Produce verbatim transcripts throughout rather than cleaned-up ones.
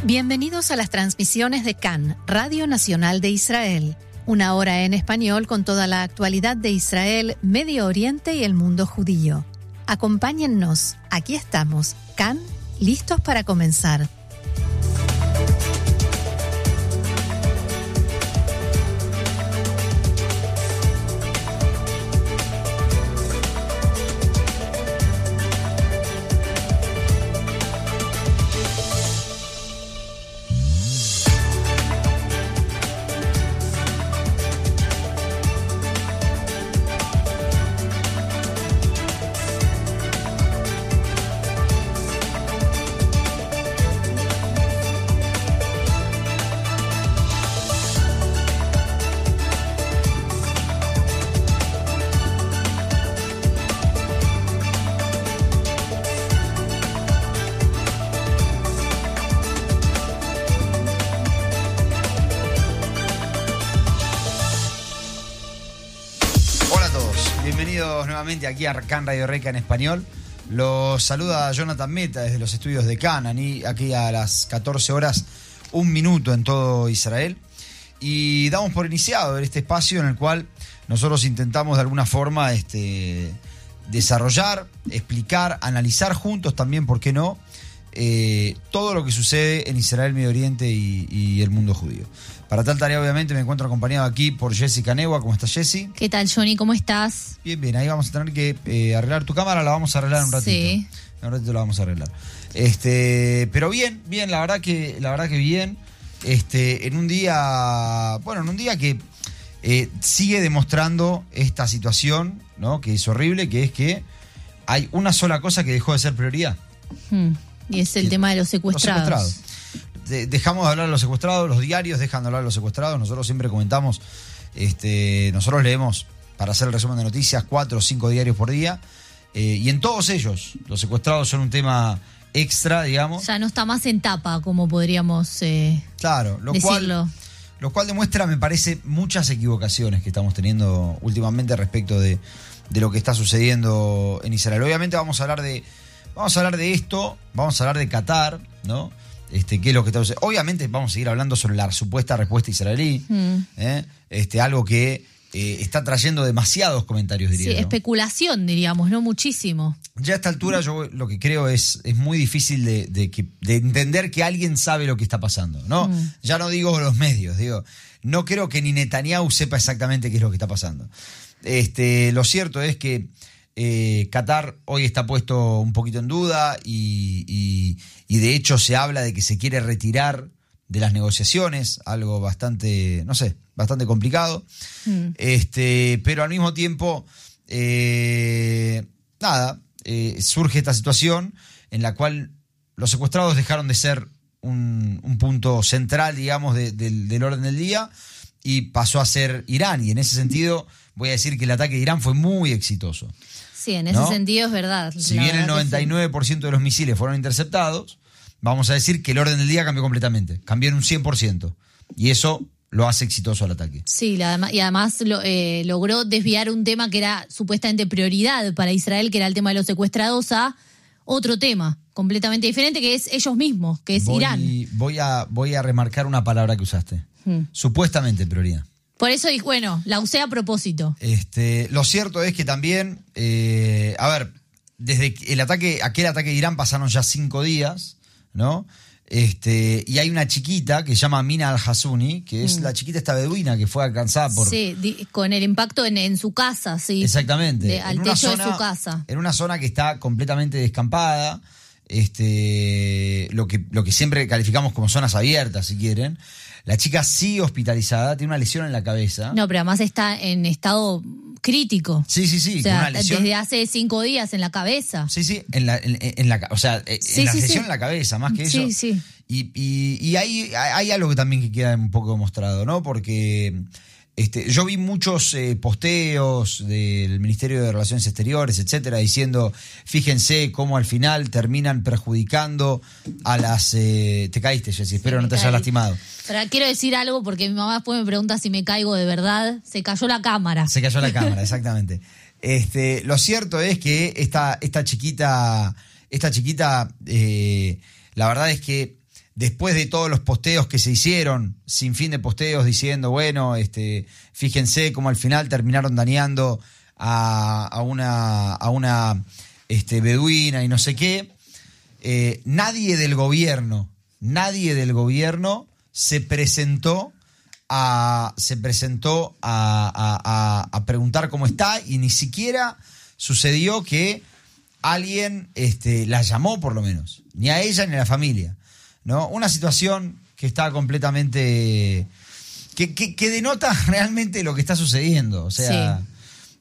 Bienvenidos a las transmisiones de C A N, Radio Nacional de Israel. Una hora en español con toda la actualidad de Israel, Medio Oriente y el mundo judío. Acompáñennos, aquí estamos, C A N, listos para comenzar. Aquí a C A N Radio Reca en español. Los saluda Jonathan Meta desde los estudios de C A N, aquí a las catorce horas, un minuto en todo Israel. Y damos por iniciado este espacio en el cual nosotros intentamos de alguna forma este, desarrollar, explicar, analizar juntos también, ¿por qué no?, eh, todo lo que sucede en Israel, Medio Oriente y, y el mundo judío. Para tal tarea, obviamente, me encuentro acompañado aquí por Jessica Neua. ¿Cómo estás, Jessy? ¿Qué tal, Johnny? ¿Cómo estás? Bien, bien. Ahí vamos a tener que eh, arreglar tu cámara. La vamos a arreglar en un ratito. Sí. En un ratito la vamos a arreglar. Este, pero bien, bien. La verdad que, la verdad que bien. Este, en un día, bueno, en un día que eh, sigue demostrando esta situación, ¿no?, que es horrible, que es que hay una sola cosa que dejó de ser prioridad. Hmm. Y es el que, tema de los secuestrados. Los secuestrados. Dejamos de hablar de los secuestrados, los diarios dejan de hablar de los secuestrados. Nosotros siempre comentamos, este, nosotros leemos, para hacer el resumen de noticias, cuatro o cinco diarios por día, eh, y en todos ellos los secuestrados son un tema extra, digamos. Ya no está más en tapa, como podríamos eh, claro, lo decirlo. Cual, lo cual demuestra, me parece, muchas equivocaciones que estamos teniendo últimamente respecto de, de lo que está sucediendo en Israel. Obviamente vamos a hablar de, vamos a hablar de esto, vamos a hablar de Qatar, ¿no? Este, ¿qué es lo que está sucediendo? Obviamente vamos a seguir hablando sobre la supuesta respuesta israelí, mm. ¿eh? este, algo que eh, está trayendo demasiados comentarios, diría sí, yo. Especulación, diríamos, ¿no? Muchísimo. Ya a esta altura yo lo que creo es, es muy difícil de, de, que, de entender que alguien sabe lo que está pasando, ¿no? Mm. Ya no digo los medios, digo, no creo que ni Netanyahu sepa exactamente qué es lo que está pasando. Este, lo cierto es que Eh, Qatar hoy está puesto un poquito en duda y, y, y de hecho se habla de que se quiere retirar de las negociaciones, algo bastante, no sé, bastante complicado. Mm. Este, pero al mismo tiempo, eh, nada, eh, surge esta situación en la cual los secuestrados dejaron de ser un, un punto central, digamos, de, de, del orden del día y pasó a ser Irán. Y en ese sentido voy a decir que el ataque de Irán fue muy exitoso. Sí, en ese ¿no? sentido es verdad. Si bien el noventa y nueve por ciento de los misiles fueron interceptados, vamos a decir que el orden del día cambió completamente. Cambió en un cien por ciento. Y eso lo hace exitoso al ataque. Sí, la, y además lo, eh, logró desviar un tema que era supuestamente prioridad para Israel, que era el tema de los secuestrados, a otro tema completamente diferente, que es ellos mismos, que es voy, Irán. Voy a, voy a remarcar una palabra que usaste. Hmm. Supuestamente prioridad. Por eso, bueno, la usé a propósito. Este, lo cierto es que también, eh, a ver, desde el ataque, aquel ataque de Irán pasaron ya cinco días, ¿no? Este, y hay una chiquita que se llama Mina al-Hassouni, que es mm. la chiquita esta beduina que fue alcanzada por... Sí, di, con el impacto en, en su casa, sí. Exactamente. De, al techo zona, de su casa. En una zona que está completamente descampada, este, lo que, lo que siempre calificamos como zonas abiertas, si quieren. La chica sí hospitalizada, tiene una lesión en la cabeza. No, pero además está en estado crítico. Sí, sí, sí. O sea, con una lesión, desde hace cinco días en la cabeza. Sí, sí, en la, en, en la, o sea, sí, en la sí, lesión sí. en la cabeza, más que eso. Sí, sí. Y, y, y hay, hay algo que también que queda un poco demostrado, ¿no? Porque este, yo vi muchos eh, posteos del Ministerio de Relaciones Exteriores, etcétera, diciendo, fíjense cómo al final terminan perjudicando a las... Eh, te caíste, Jessy, espero sí, no te hayas lastimado. Pero quiero decir algo porque mi mamá después me pregunta si me caigo de verdad. Se cayó la cámara. Se cayó la cámara, exactamente. Este, lo cierto es que esta, esta chiquita, esta chiquita, eh, la verdad es que después de todos los posteos que se hicieron, sin fin de posteos diciendo, bueno, este, fíjense cómo al final terminaron dañando a, a una, a una este, beduina y no sé qué, eh, nadie del gobierno, nadie del gobierno se presentó a, se presentó a, a, a, a preguntar cómo está, y ni siquiera sucedió que alguien este, la llamó, por lo menos, ni a ella ni a la familia, ¿no? Una situación que está completamente, que, que, que denota realmente lo que está sucediendo. O sea, sí.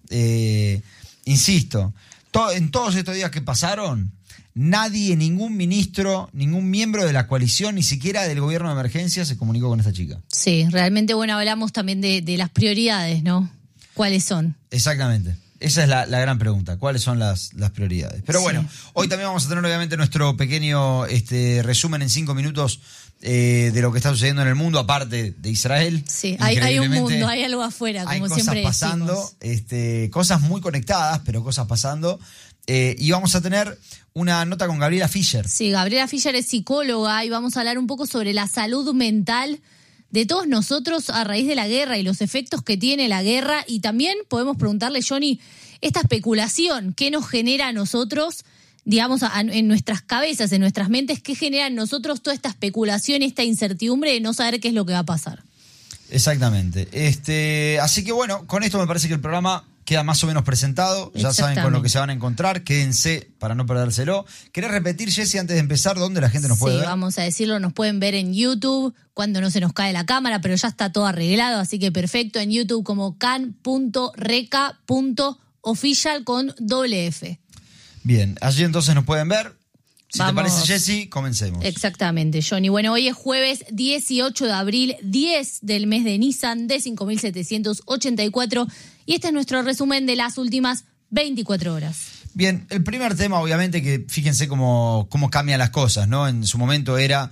eh, insisto, to, en todos estos días que pasaron, nadie, ningún ministro, ningún miembro de la coalición, ni siquiera del gobierno de emergencia, se comunicó con esta chica. Sí, realmente, bueno, hablamos también de, de las prioridades, ¿no? ¿Cuáles son? Exactamente. Esa es la, la gran pregunta, ¿cuáles son las, las prioridades? Pero sí. Bueno, hoy también vamos a tener obviamente nuestro pequeño este, resumen en cinco minutos eh, de lo que está sucediendo en el mundo, aparte de Israel. Sí, hay, hay un mundo, hay algo afuera, como siempre decimos. Hay cosas pasando, este, cosas muy conectadas, pero cosas pasando. Eh, y vamos a tener una nota con Gabriela Fischer. Sí, Gabriela Fischer es psicóloga y vamos a hablar un poco sobre la salud mental de todos nosotros a raíz de la guerra y los efectos que tiene la guerra. Y también podemos preguntarle, Johnny, esta especulación, ¿qué nos genera a nosotros, digamos, a, en nuestras cabezas, en nuestras mentes? ¿Qué genera en nosotros toda esta especulación, esta incertidumbre de no saber qué es lo que va a pasar? Exactamente. Este, así que bueno, con esto me parece que el programa queda más o menos presentado. Ya saben con lo que se van a encontrar. Quédense para no perdérselo. ¿Querés repetir, Jessy, antes de empezar, dónde la gente nos puede sí, ver? Sí, vamos a decirlo. Nos pueden ver en YouTube, cuando no se nos cae la cámara, pero ya está todo arreglado, así que perfecto. En YouTube como can punto reca punto official con doble F. Bien, allí entonces nos pueden ver. Si Vamos. te parece, Jessy, comencemos. Exactamente, Johnny. Bueno, hoy es jueves dieciocho de abril, diez del mes de Nisan, de cinco mil setecientos ochenta y cuatro, y este es nuestro resumen de las últimas veinticuatro horas. Bien, el primer tema, obviamente, que fíjense cómo, cómo cambian las cosas, ¿no? En su momento era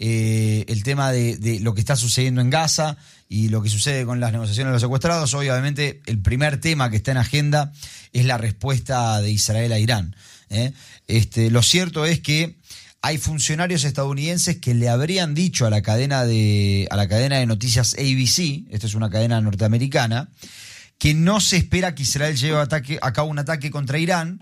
eh, el tema de, de lo que está sucediendo en Gaza y lo que sucede con las negociaciones de los secuestrados. Hoy, obviamente, el primer tema que está en agenda es la respuesta de Israel a Irán. ¿eh? Este, lo cierto es que hay funcionarios estadounidenses que le habrían dicho a la cadena de, a la cadena de noticias A B C, esta es una cadena norteamericana, que no se espera que Israel lleve ataque, a cabo un ataque contra Irán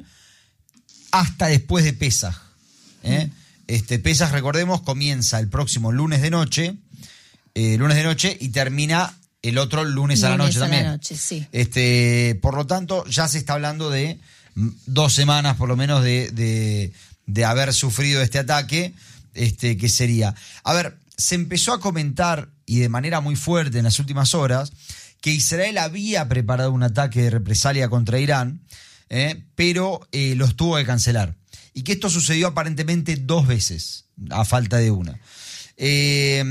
hasta después de Pesaj. ¿eh? Este, Pesaj, recordemos, comienza el próximo lunes de noche, eh, lunes de noche y termina el otro lunes, lunes a la noche a también. La noche, sí. Este, por lo tanto, ya se está hablando de dos semanas por lo menos de, de, de haber sufrido este ataque, este, que sería... A ver, se empezó a comentar, y de manera muy fuerte en las últimas horas, que Israel había preparado un ataque de represalia contra Irán, eh, pero eh, los tuvo que cancelar. Y que esto sucedió aparentemente dos veces, a falta de una. Eh,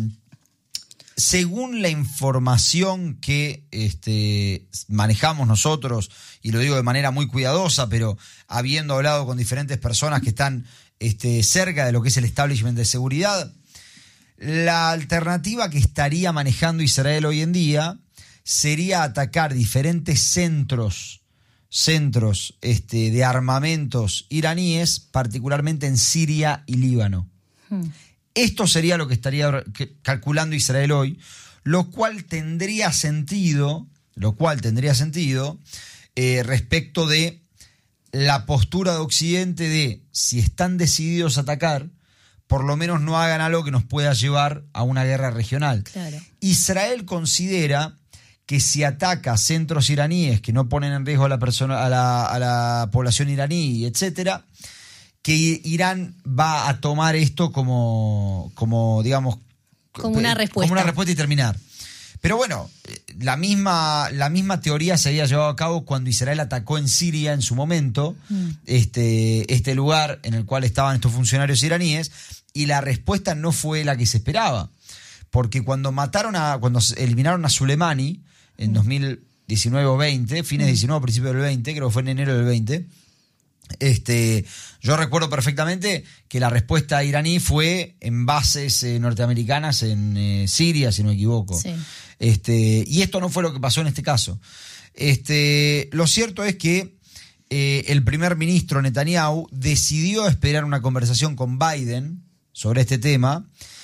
según la información que este, manejamos nosotros, y lo digo de manera muy cuidadosa, pero habiendo hablado con diferentes personas que están este, cerca de lo que es el establishment de seguridad, la alternativa que estaría manejando Israel hoy en día sería atacar diferentes centros, centros este, de armamentos iraníes, particularmente en Siria y Líbano. Hmm. Esto sería lo que estaría calculando Israel hoy, lo cual tendría sentido, lo cual tendría sentido eh, respecto de la postura de Occidente de, si están decididos a atacar, por lo menos no hagan algo que nos pueda llevar a una guerra regional. Claro. Israel considera que si ataca centros iraníes que no ponen en riesgo a la persona, a la, a la población iraní, etcétera, que Irán va a tomar esto como, como digamos, como una respuesta. Como una respuesta y terminar. Pero bueno, la misma, la misma teoría se había llevado a cabo cuando Israel atacó en Siria en su momento, mm. este, este lugar en el cual estaban estos funcionarios iraníes, y la respuesta no fue la que se esperaba. Porque cuando mataron a, cuando eliminaron a Soleimani en mm. dos mil diecinueve o veinte, fines de mm. diecinueve, principios del veinte, creo que fue en enero del veinte, Este, yo recuerdo perfectamente que la respuesta iraní fue en bases eh, norteamericanas en eh, Siria, si no me equivoco. Sí. Este, y esto no fue lo que pasó en este caso. Este, lo cierto es que eh, el primer ministro Netanyahu decidió esperar una conversación con Biden sobre este tema,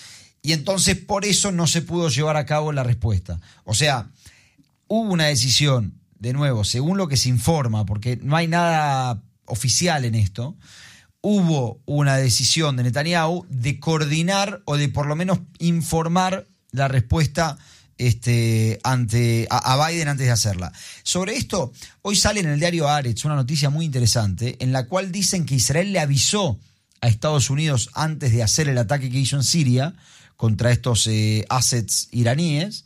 y entonces por eso no se pudo llevar a cabo la respuesta. O sea, hubo una decisión, de nuevo, según lo que se informa, porque no hay nada oficial en esto, hubo una decisión de Netanyahu de coordinar o de por lo menos informar la respuesta este, ante, a, a Biden antes de hacerla. Sobre esto, hoy sale en el diario Haaretz una noticia muy interesante en la cual dicen que Israel le avisó a Estados Unidos antes de hacer el ataque que hizo en Siria contra estos eh, assets iraníes,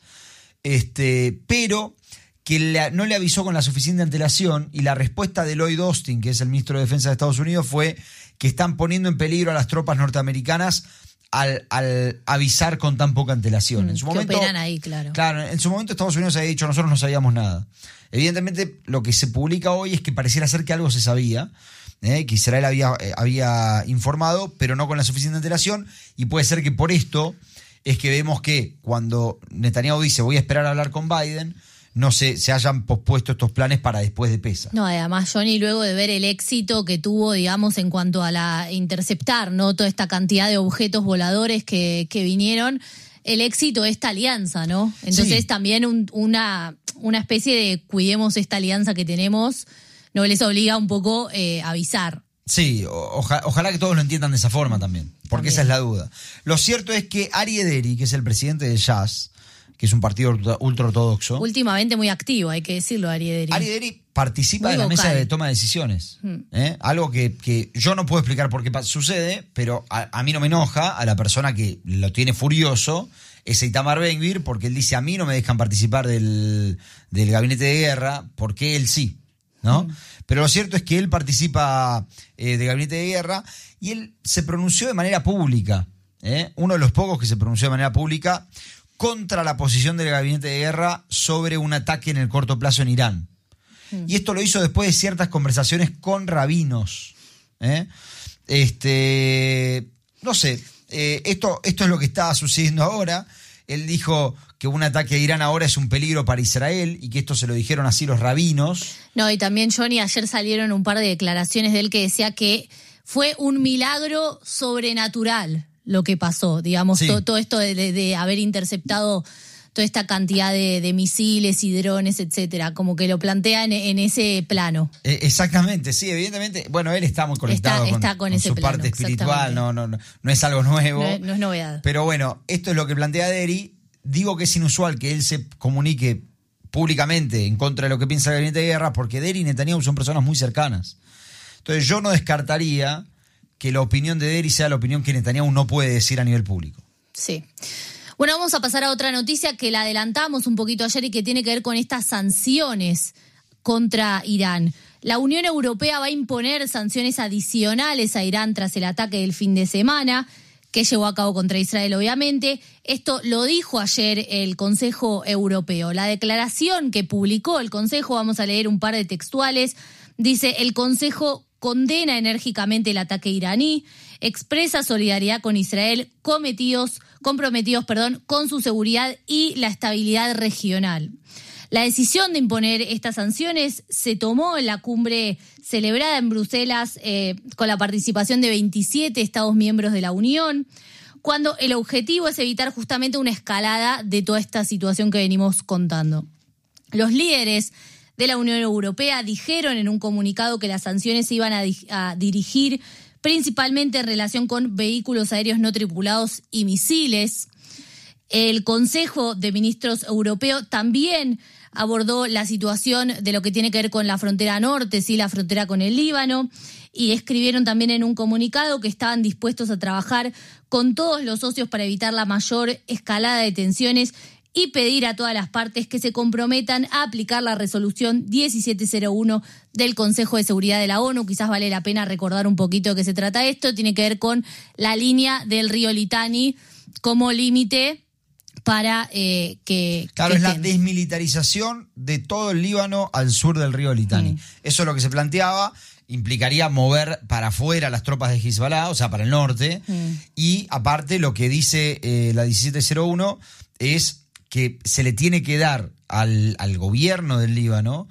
este, pero que le, no le avisó con la suficiente antelación, y la respuesta de Lloyd Austin, que es el ministro de Defensa de Estados Unidos, fue que están poniendo en peligro a las tropas norteamericanas al, al avisar con tan poca antelación. Mm, en su que momento, operan ahí, claro. Claro, en su momento Estados Unidos había dicho, nosotros no sabíamos nada. Evidentemente, lo que se publica hoy es que pareciera ser que algo se sabía, eh, que Israel había, eh, había informado, pero no con la suficiente antelación, y puede ser que por esto es que vemos que cuando Netanyahu dice voy a esperar a hablar con Biden, no se, se hayan pospuesto estos planes para después de Pesach. No, además, Johnny, luego de ver el éxito que tuvo, digamos, en cuanto a la interceptar, ¿no? Toda esta cantidad de objetos voladores que, que vinieron, el éxito de esta alianza, ¿no? Entonces sí. también un, una, una especie de cuidemos esta alianza que tenemos, no les obliga un poco eh, a avisar. Sí, oja, ojalá que todos lo entiendan de esa forma también, porque también. Esa es la duda. Lo cierto es que Aryeh Deri, que es el presidente de Shas, que es un partido ultraortodoxo. Últimamente muy activo, hay que decirlo, Aryeh Deri. Aryeh Deri participa muy de la vocal. mesa de toma de decisiones. Hmm. ¿eh? Algo que, que yo no puedo explicar por qué sucede, pero a, a mí no me enoja, a la persona que lo tiene furioso, es Itamar Ben-Gvir, porque él dice, a mí no me dejan participar del, del gabinete de guerra, porque él sí, ¿no? Hmm. Pero lo cierto es que él participa eh, del gabinete de guerra y él se pronunció de manera pública, ¿eh? uno de los pocos que se pronunció de manera pública contra la posición del gabinete de guerra sobre un ataque en el corto plazo en Irán. Mm. Y esto lo hizo después de ciertas conversaciones con rabinos. ¿eh? Este, no sé, eh, esto, esto es lo que está sucediendo ahora. Él dijo que un ataque a Irán ahora es un peligro para Israel y que esto se lo dijeron así los rabinos. No, y también, Johnny, ayer salieron un par de declaraciones de él que decía que fue un milagro sobrenatural lo que pasó, digamos, sí. todo, todo esto de, de, de haber interceptado toda esta cantidad de, de misiles y drones, etcétera, como que lo plantea en, en ese plano. Eh, exactamente, sí, evidentemente. Bueno, él está muy conectado está, con, está con, con ese su plano, parte espiritual, no, no, no, no es algo nuevo. No, no es novedad. Pero bueno, esto es lo que plantea Deri. Digo que es inusual que él se comunique públicamente en contra de lo que piensa el gabinete de guerra, porque Deri y Netanyahu son personas muy cercanas. Entonces yo no descartaría que la opinión de Deri sea la opinión que Netanyahu no puede decir a nivel público. Sí. Bueno, vamos a pasar a otra noticia que la adelantamos un poquito ayer y que tiene que ver con estas sanciones contra Irán. La Unión Europea va a imponer sanciones adicionales a Irán tras el ataque del fin de semana que llevó a cabo contra Israel, obviamente. Esto lo dijo ayer el Consejo Europeo. La declaración que publicó el Consejo, vamos a leer un par de textuales, dice: el Consejo condena enérgicamente el ataque iraní, expresa solidaridad con Israel, cometidos, comprometidos perdón, con su seguridad y la estabilidad regional. La decisión de imponer estas sanciones se tomó en la cumbre celebrada en Bruselas eh, con la participación de veintisiete Estados miembros de la Unión, cuando el objetivo es evitar justamente una escalada de toda esta situación que venimos contando. Los líderes de la Unión Europea dijeron en un comunicado que las sanciones se iban a, di- a dirigir principalmente en relación con vehículos aéreos no tripulados y misiles. El Consejo de Ministros Europeo también abordó la situación de lo que tiene que ver con la frontera norte, sí, la frontera con el Líbano, y escribieron también en un comunicado que estaban dispuestos a trabajar con todos los socios para evitar la mayor escalada de tensiones y pedir a todas las partes que se comprometan a aplicar la resolución diecisiete cero uno del Consejo de Seguridad de la ONU. Quizás vale la pena recordar un poquito de qué se trata esto. Tiene que ver con la línea del río Litani como límite para eh, que... Claro, que es la estén. desmilitarización de todo el Líbano al sur del río Litani. Mm. Eso es lo que se planteaba. Implicaría mover para afuera las tropas de Hezbollah, o sea, para el norte. Mm. Y aparte lo que dice eh, la diecisiete cero uno es que se le tiene que dar al, al gobierno del Líbano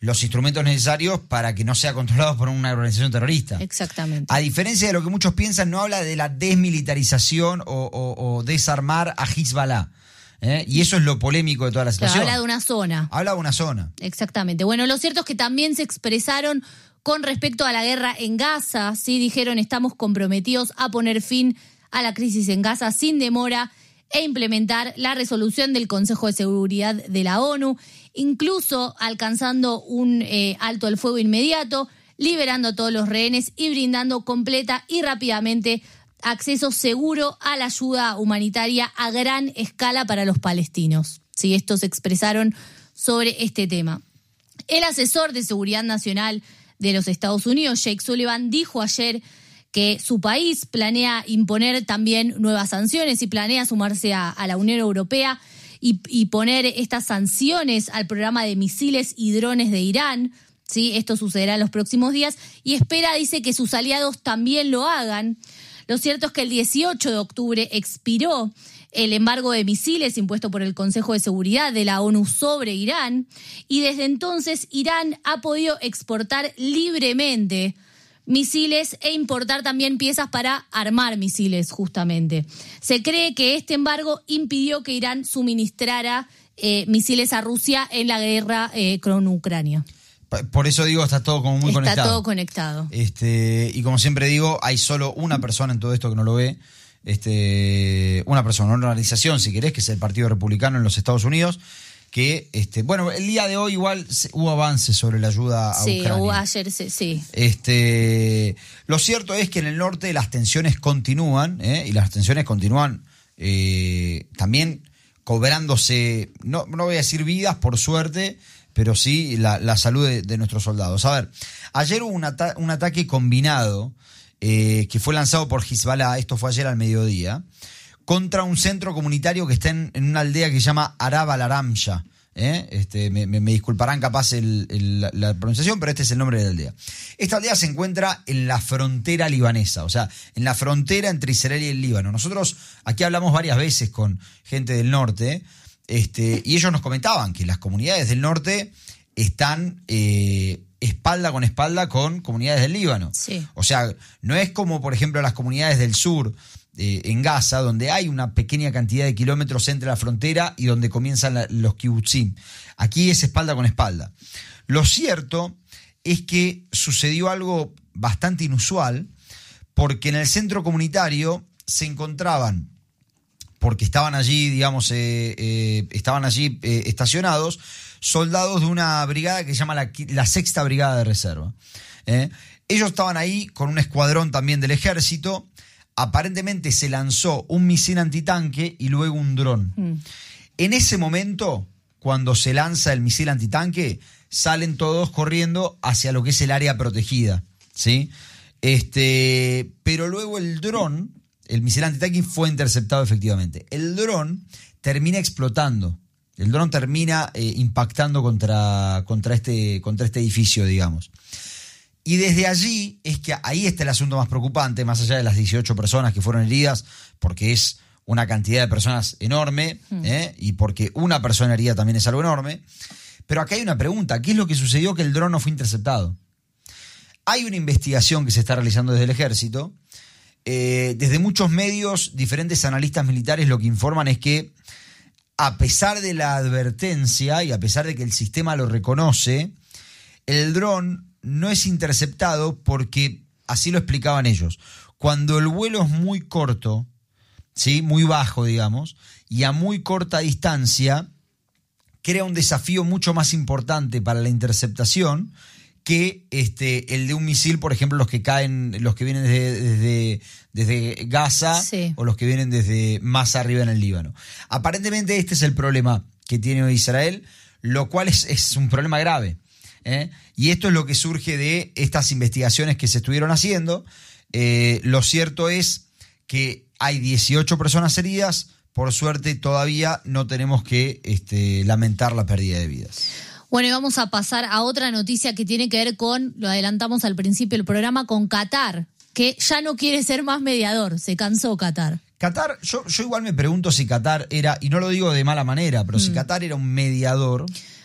los instrumentos necesarios para que no sea controlado por una organización terrorista. Exactamente. A diferencia de lo que muchos piensan, no habla de la desmilitarización o, o, o desarmar a Hezbollah. ¿eh? Y eso es lo polémico de toda la situación. Claro, habla de una zona. Habla de una zona. Exactamente. Bueno, lo cierto es que también se expresaron con respecto a la guerra en Gaza. Sí, dijeron, estamos comprometidos a poner fin a la crisis en Gaza sin demora e implementar la resolución del Consejo de Seguridad de la ONU, incluso alcanzando un eh, alto al fuego inmediato, liberando a todos los rehenes y brindando completa y rápidamente acceso seguro a la ayuda humanitaria a gran escala para los palestinos. Sí, estos se expresaron sobre este tema. El asesor de Seguridad Nacional de los Estados Unidos, Jake Sullivan, dijo ayer que su país planea imponer también nuevas sanciones y planea sumarse a, a la Unión Europea y, y poner estas sanciones al programa de misiles y drones de Irán. ¿Sí? Esto sucederá en los próximos días y espera, dice, que sus aliados también lo hagan. Lo cierto es que el dieciocho de octubre expiró el embargo de misiles impuesto por el Consejo de Seguridad de la ONU sobre Irán y desde entonces Irán ha podido exportar libremente misiles e importar también piezas para armar misiles, justamente. Se cree que este embargo impidió que Irán suministrara eh, misiles a Rusia en la guerra eh, con Ucrania. Por eso digo, está todo como muy está conectado. Está todo conectado. Este, y como siempre digo, hay solo una persona en todo esto que no lo ve. Este, una persona, una organización, si querés, que es el Partido Republicano en los Estados Unidos, que, este, bueno, el día de hoy igual hubo avances sobre la ayuda a sí, Ucrania. Sí, ayer sí. Este, lo cierto es que en el norte las tensiones continúan, ¿eh? y las tensiones continúan eh, también cobrándose, no, no voy a decir vidas, por suerte, pero sí la, la salud de, de nuestros soldados. A ver, ayer hubo un, ata- un ataque combinado eh, que fue lanzado por Hezbollah, esto fue ayer al mediodía, contra un centro comunitario que está en, en una aldea que se llama Arab al-Aramsha. ¿eh? Este, me, me, me disculparán capaz el, el, la, la pronunciación, pero este es el nombre de la aldea. Esta aldea se encuentra en la frontera libanesa, o sea, en la frontera entre Israel y el Líbano. Nosotros aquí hablamos varias veces con gente del norte, este, y ellos nos comentaban que las comunidades del norte están eh, espalda con espalda con comunidades del Líbano. Sí. O sea, no es como, por ejemplo, las comunidades del sur, Eh, en Gaza, donde hay una pequeña cantidad de kilómetros entre la frontera y donde comienzan la, los kibutzim. Aquí es espalda con espalda. Lo cierto es que sucedió algo bastante inusual, porque en el centro comunitario se encontraban, porque estaban allí, digamos, eh, eh, estaban allí eh, estacionados, soldados de una brigada que se llama la, la Sexta Brigada de Reserva. ¿eh? Ellos estaban ahí con un escuadrón también del ejército. Aparentemente se lanzó un misil antitanque y luego un dron. Mm. En ese momento, cuando se lanza el misil antitanque, salen todos corriendo hacia lo que es el área protegida, ¿sí? Este, pero luego el dron, el misil antitanque fue interceptado efectivamente. El dron termina explotando. El dron termina eh, impactando contra, contra, este, contra este edificio, digamos. Y desde allí es que ahí está el asunto más preocupante, más allá de las dieciocho personas que fueron heridas, porque es una cantidad de personas enorme, mm. ¿eh? y porque una persona herida también es algo enorme. Pero acá hay una pregunta, ¿qué es lo que sucedió que el dron no fue interceptado? Hay una investigación que se está realizando desde el ejército. Eh, desde muchos medios, diferentes analistas militares lo que informan es que, a pesar de la advertencia y a pesar de que el sistema lo reconoce, el dron no es interceptado porque, así lo explicaban ellos, cuando el vuelo es muy corto, ¿sí? muy bajo, digamos, y a muy corta distancia, crea un desafío mucho más importante para la interceptación que este, el de un misil, por ejemplo, los que caen, los que vienen desde, desde, desde Gaza, sí. o los que vienen desde más arriba en el Líbano. Aparentemente este es el problema que tiene Israel, lo cual es, es un problema grave. ¿Eh? Y esto es lo que surge de estas investigaciones que se estuvieron haciendo. Eh, lo cierto es que hay dieciocho personas heridas. Por suerte todavía no tenemos que este, lamentar la pérdida de vidas. Bueno, y vamos a pasar a otra noticia que tiene que ver con, lo adelantamos al principio del programa, con Qatar, que ya no quiere ser más mediador, se cansó Qatar. Qatar, yo, yo igual me pregunto si Qatar era, y no lo digo de mala manera, pero mm. si Qatar era un mediador.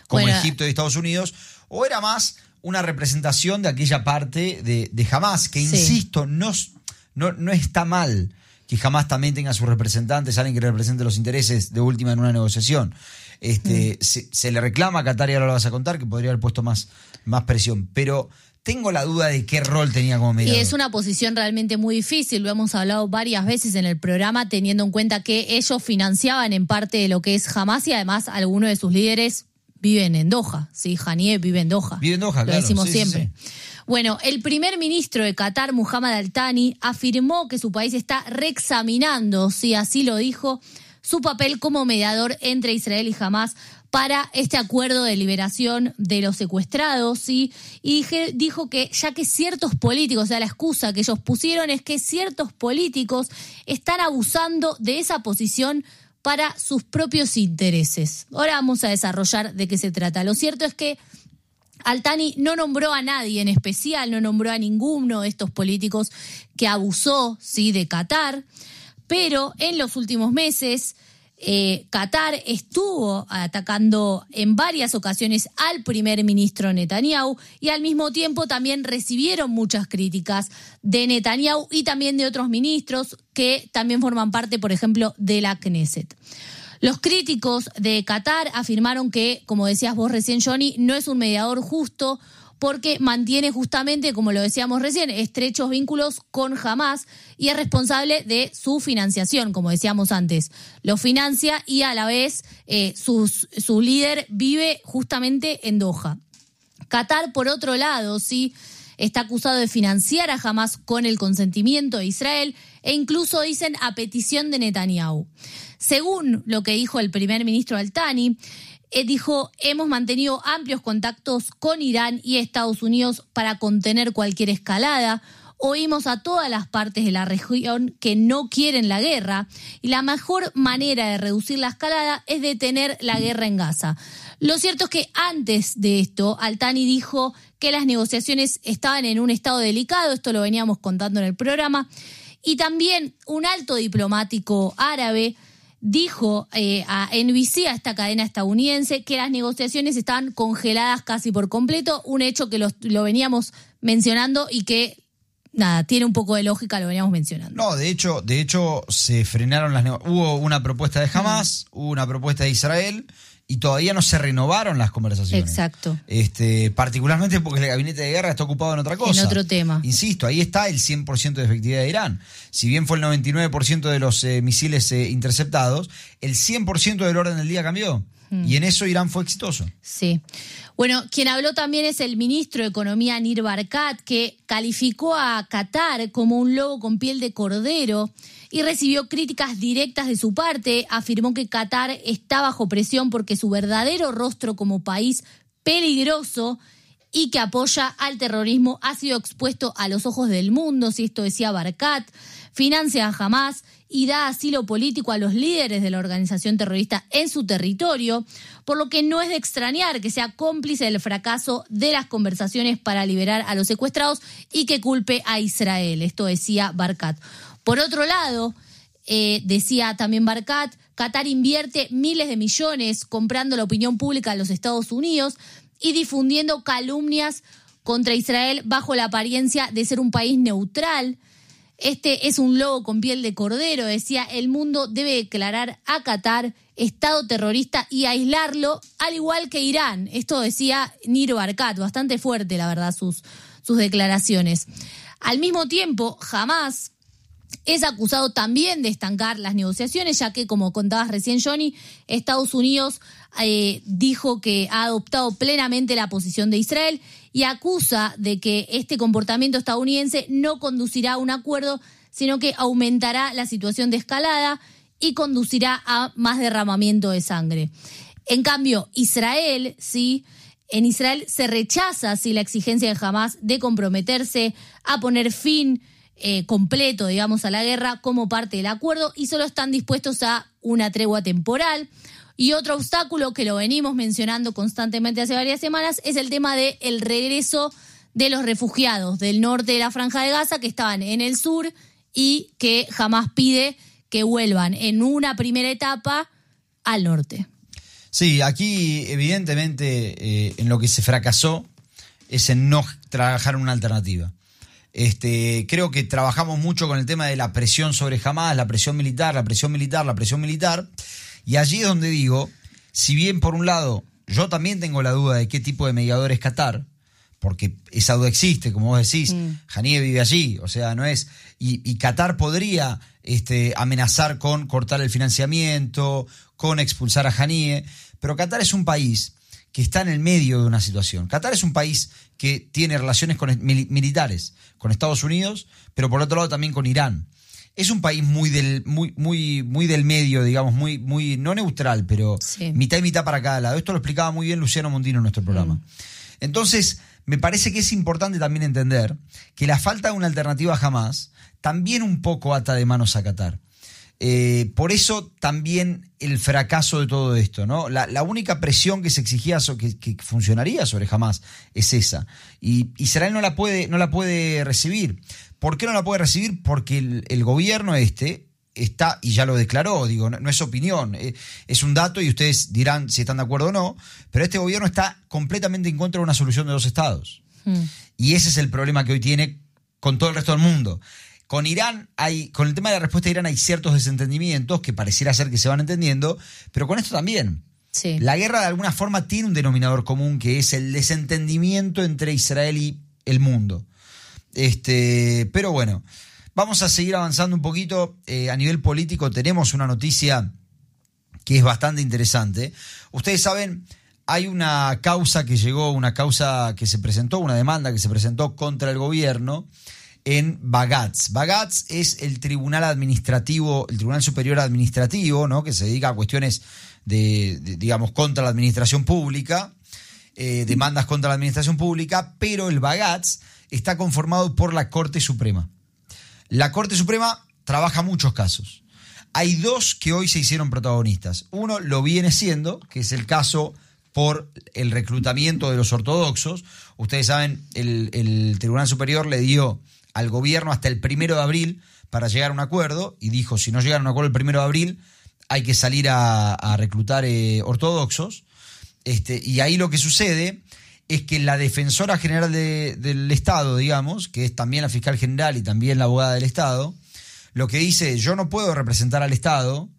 como bueno, Egipto y Estados Unidos, o era más una representación de aquella parte de, de Hamás, que sí. insisto, no, no, no está mal que Hamás también tenga sus representantes, alguien que represente los intereses de última en una negociación. Este, mm. se, se le reclama a Qatar, y ahora lo vas a contar, que podría haber puesto más, más presión, pero tengo la duda de qué rol tenía como mediador. Y es una posición realmente muy difícil, lo hemos hablado varias veces en el programa, teniendo en cuenta que ellos financiaban en parte de lo que es Hamás, y además algunos de sus líderes viven en Doha, ¿sí? Haniyeh vive en Doha. Vive en Doha, lo claro. decimos sí, siempre. Sí, sí. Bueno, el primer ministro de Qatar, Muhammad Al-Thani, afirmó que su país está reexaminando, sí, así lo dijo, su papel como mediador entre Israel y Hamás para este acuerdo de liberación de los secuestrados, ¿sí? Y dijo que ya que ciertos políticos, o sea, la excusa que ellos pusieron es que ciertos políticos están abusando de esa posición para sus propios intereses. Ahora vamos a desarrollar de qué se trata. Lo cierto es que Al-Thani no nombró a nadie en especial, no nombró a ninguno de estos políticos que abusó, ¿sí?, de Qatar, pero en los últimos meses eh, Qatar estuvo atacando en varias ocasiones al primer ministro Netanyahu, y al mismo tiempo también recibieron muchas críticas de Netanyahu y también de otros ministros que también forman parte, por ejemplo, de la Knesset. Los críticos de Qatar afirmaron que, como decías vos recién, Johnny, no es un mediador justo porque mantiene justamente, como lo decíamos recién, estrechos vínculos con Hamás y es responsable de su financiación, como decíamos antes. Lo financia y a la vez eh, sus, su líder vive justamente en Doha. Qatar, por otro lado, sí, está acusado de financiar a Hamás con el consentimiento de Israel e incluso dicen a petición de Netanyahu. Según lo que dijo el primer ministro Al-Thani, eh, dijo, hemos mantenido amplios contactos con Irán y Estados Unidos para contener cualquier escalada. Oímos a todas las partes de la región que no quieren la guerra y la mejor manera de reducir la escalada es detener la guerra en Gaza. Lo cierto es que antes de esto, Al-Thani dijo que las negociaciones estaban en un estado delicado, esto lo veníamos contando en el programa, y también un alto diplomático árabe dijo eh, a N B C, a esta cadena estadounidense, que las negociaciones estaban congeladas casi por completo, un hecho que lo, lo veníamos mencionando y que, nada, tiene un poco de lógica, lo veníamos mencionando. No, de hecho, de hecho se frenaron las negociaciones. Hubo una propuesta de Hamás, mm. hubo una propuesta de Israel y todavía no se renovaron las conversaciones. Exacto. Este, particularmente porque el gabinete de guerra está ocupado en otra cosa. En otro tema. Insisto, ahí está el cien por ciento de efectividad de Irán. Si bien fue el noventa y nueve por ciento de los eh, misiles eh, interceptados, el cien por ciento del orden del día cambió. Hmm. Y en eso Irán fue exitoso. Sí. Bueno, quien habló también es el ministro de Economía, Nir Barkat, que calificó a Qatar como un lobo con piel de cordero y recibió críticas directas de su parte. Afirmó que Qatar está bajo presión porque su verdadero rostro como país peligroso y que apoya al terrorismo ha sido expuesto a los ojos del mundo, si esto decía Barkat, financia a Hamás y da asilo político a los líderes de la organización terrorista en su territorio, por lo que no es de extrañar que sea cómplice del fracaso de las conversaciones para liberar a los secuestrados y que culpe a Israel. Esto decía Barkat. Por otro lado, eh, decía también Barkat, Qatar invierte miles de millones comprando la opinión pública de los Estados Unidos y difundiendo calumnias contra Israel bajo la apariencia de ser un país neutral. Este es un lobo con piel de cordero, decía, el mundo debe declarar a Qatar Estado terrorista y aislarlo, al igual que Irán. Esto decía Nir Barkat, bastante fuerte, la verdad, sus, sus declaraciones. Al mismo tiempo, Hamás es acusado también de estancar las negociaciones, ya que, como contabas recién, Johnny, Estados Unidos eh, dijo que ha adoptado plenamente la posición de Israel y acusa de que este comportamiento estadounidense no conducirá a un acuerdo, sino que aumentará la situación de escalada y conducirá a más derramamiento de sangre. En cambio, Israel, sí, en Israel se rechaza sí, la exigencia de Hamás de comprometerse a poner fin Eh, completo, digamos, a la guerra como parte del acuerdo y solo están dispuestos a una tregua temporal. Y otro obstáculo que lo venimos mencionando constantemente hace varias semanas es el tema del regreso de los refugiados del norte de la Franja de Gaza que estaban en el sur y que Hamás pide que vuelvan en una primera etapa al norte. Sí, aquí evidentemente eh, en lo que se fracasó es en no trabajar en una alternativa. Este, creo que trabajamos mucho con el tema de la presión sobre Hamás, la presión militar, la presión militar, la presión militar, y allí es donde digo, si bien por un lado yo también tengo la duda de qué tipo de mediador es Qatar, porque esa duda existe, como vos decís, mm. Haniyeh vive allí, o sea, no es, y, y Qatar podría este, amenazar con cortar el financiamiento, con expulsar a Haniyeh, pero Qatar es un país que está en el medio de una situación. Qatar es un país que tiene relaciones con mil, militares con Estados Unidos, pero por otro lado también con Irán. Es un país muy del, muy, muy, muy del medio, digamos, muy, muy, no neutral, pero sí. mitad y mitad para cada lado. Esto lo explicaba muy bien Luciano Mondino en nuestro programa. Mm. Entonces, me parece que es importante también entender que la falta de una alternativa a Hamás también un poco ata de manos a Qatar. Eh, por eso también el fracaso de todo esto, ¿no? La, la única presión que se exigía, so, que, que funcionaría sobre Hamás es esa. Y Israel no la puede, no la puede recibir. ¿Por qué no la puede recibir? Porque el, el gobierno este está, y ya lo declaró, digo, no, no es opinión, eh, es un dato y ustedes dirán si están de acuerdo o no, pero este gobierno está completamente en contra de una solución de dos estados. Hmm. Y ese es el problema que hoy tiene con todo el resto del mundo. Con Irán hay, con el tema de la respuesta de Irán hay ciertos desentendimientos que pareciera ser que se van entendiendo, pero con esto también. Sí. La guerra de alguna forma tiene un denominador común que es el desentendimiento entre Israel y el mundo. Este, pero bueno, vamos a seguir avanzando un poquito. Eh, a nivel político tenemos una noticia que es bastante interesante. Ustedes saben, hay una causa que llegó, una causa que se presentó, una demanda que se presentó contra el gobierno en Bagatz. Bagatz es el tribunal administrativo, el Tribunal Superior Administrativo, ¿no? Que se dedica a cuestiones de, de digamos, contra la administración pública, eh, demandas contra la administración pública, pero el Bagatz está conformado por la Corte Suprema. La Corte Suprema trabaja muchos casos. Hay dos que hoy se hicieron protagonistas. Uno lo viene siendo, que es el caso por el reclutamiento de los ortodoxos. Ustedes saben, el, el Tribunal Superior le dio al gobierno hasta el primero de abril para llegar a un acuerdo y dijo, si no llegan a un acuerdo el primero de abril hay que salir a, a reclutar eh, ortodoxos. Este, y ahí lo que sucede es que la defensora general de, del Estado, digamos, que es también la fiscal general y también la abogada del Estado, lo que dice, yo no puedo representar al Estado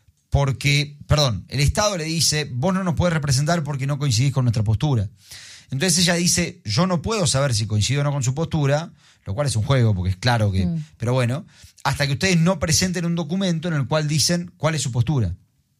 porque, perdón, el Estado le dice, vos no nos podés representar porque no coincidís con nuestra postura. Entonces ella dice, yo no puedo saber si coincido o no con su postura, lo cual es un juego, porque es claro que... Mm. Pero bueno, hasta que ustedes no presenten un documento en el cual dicen cuál es su postura.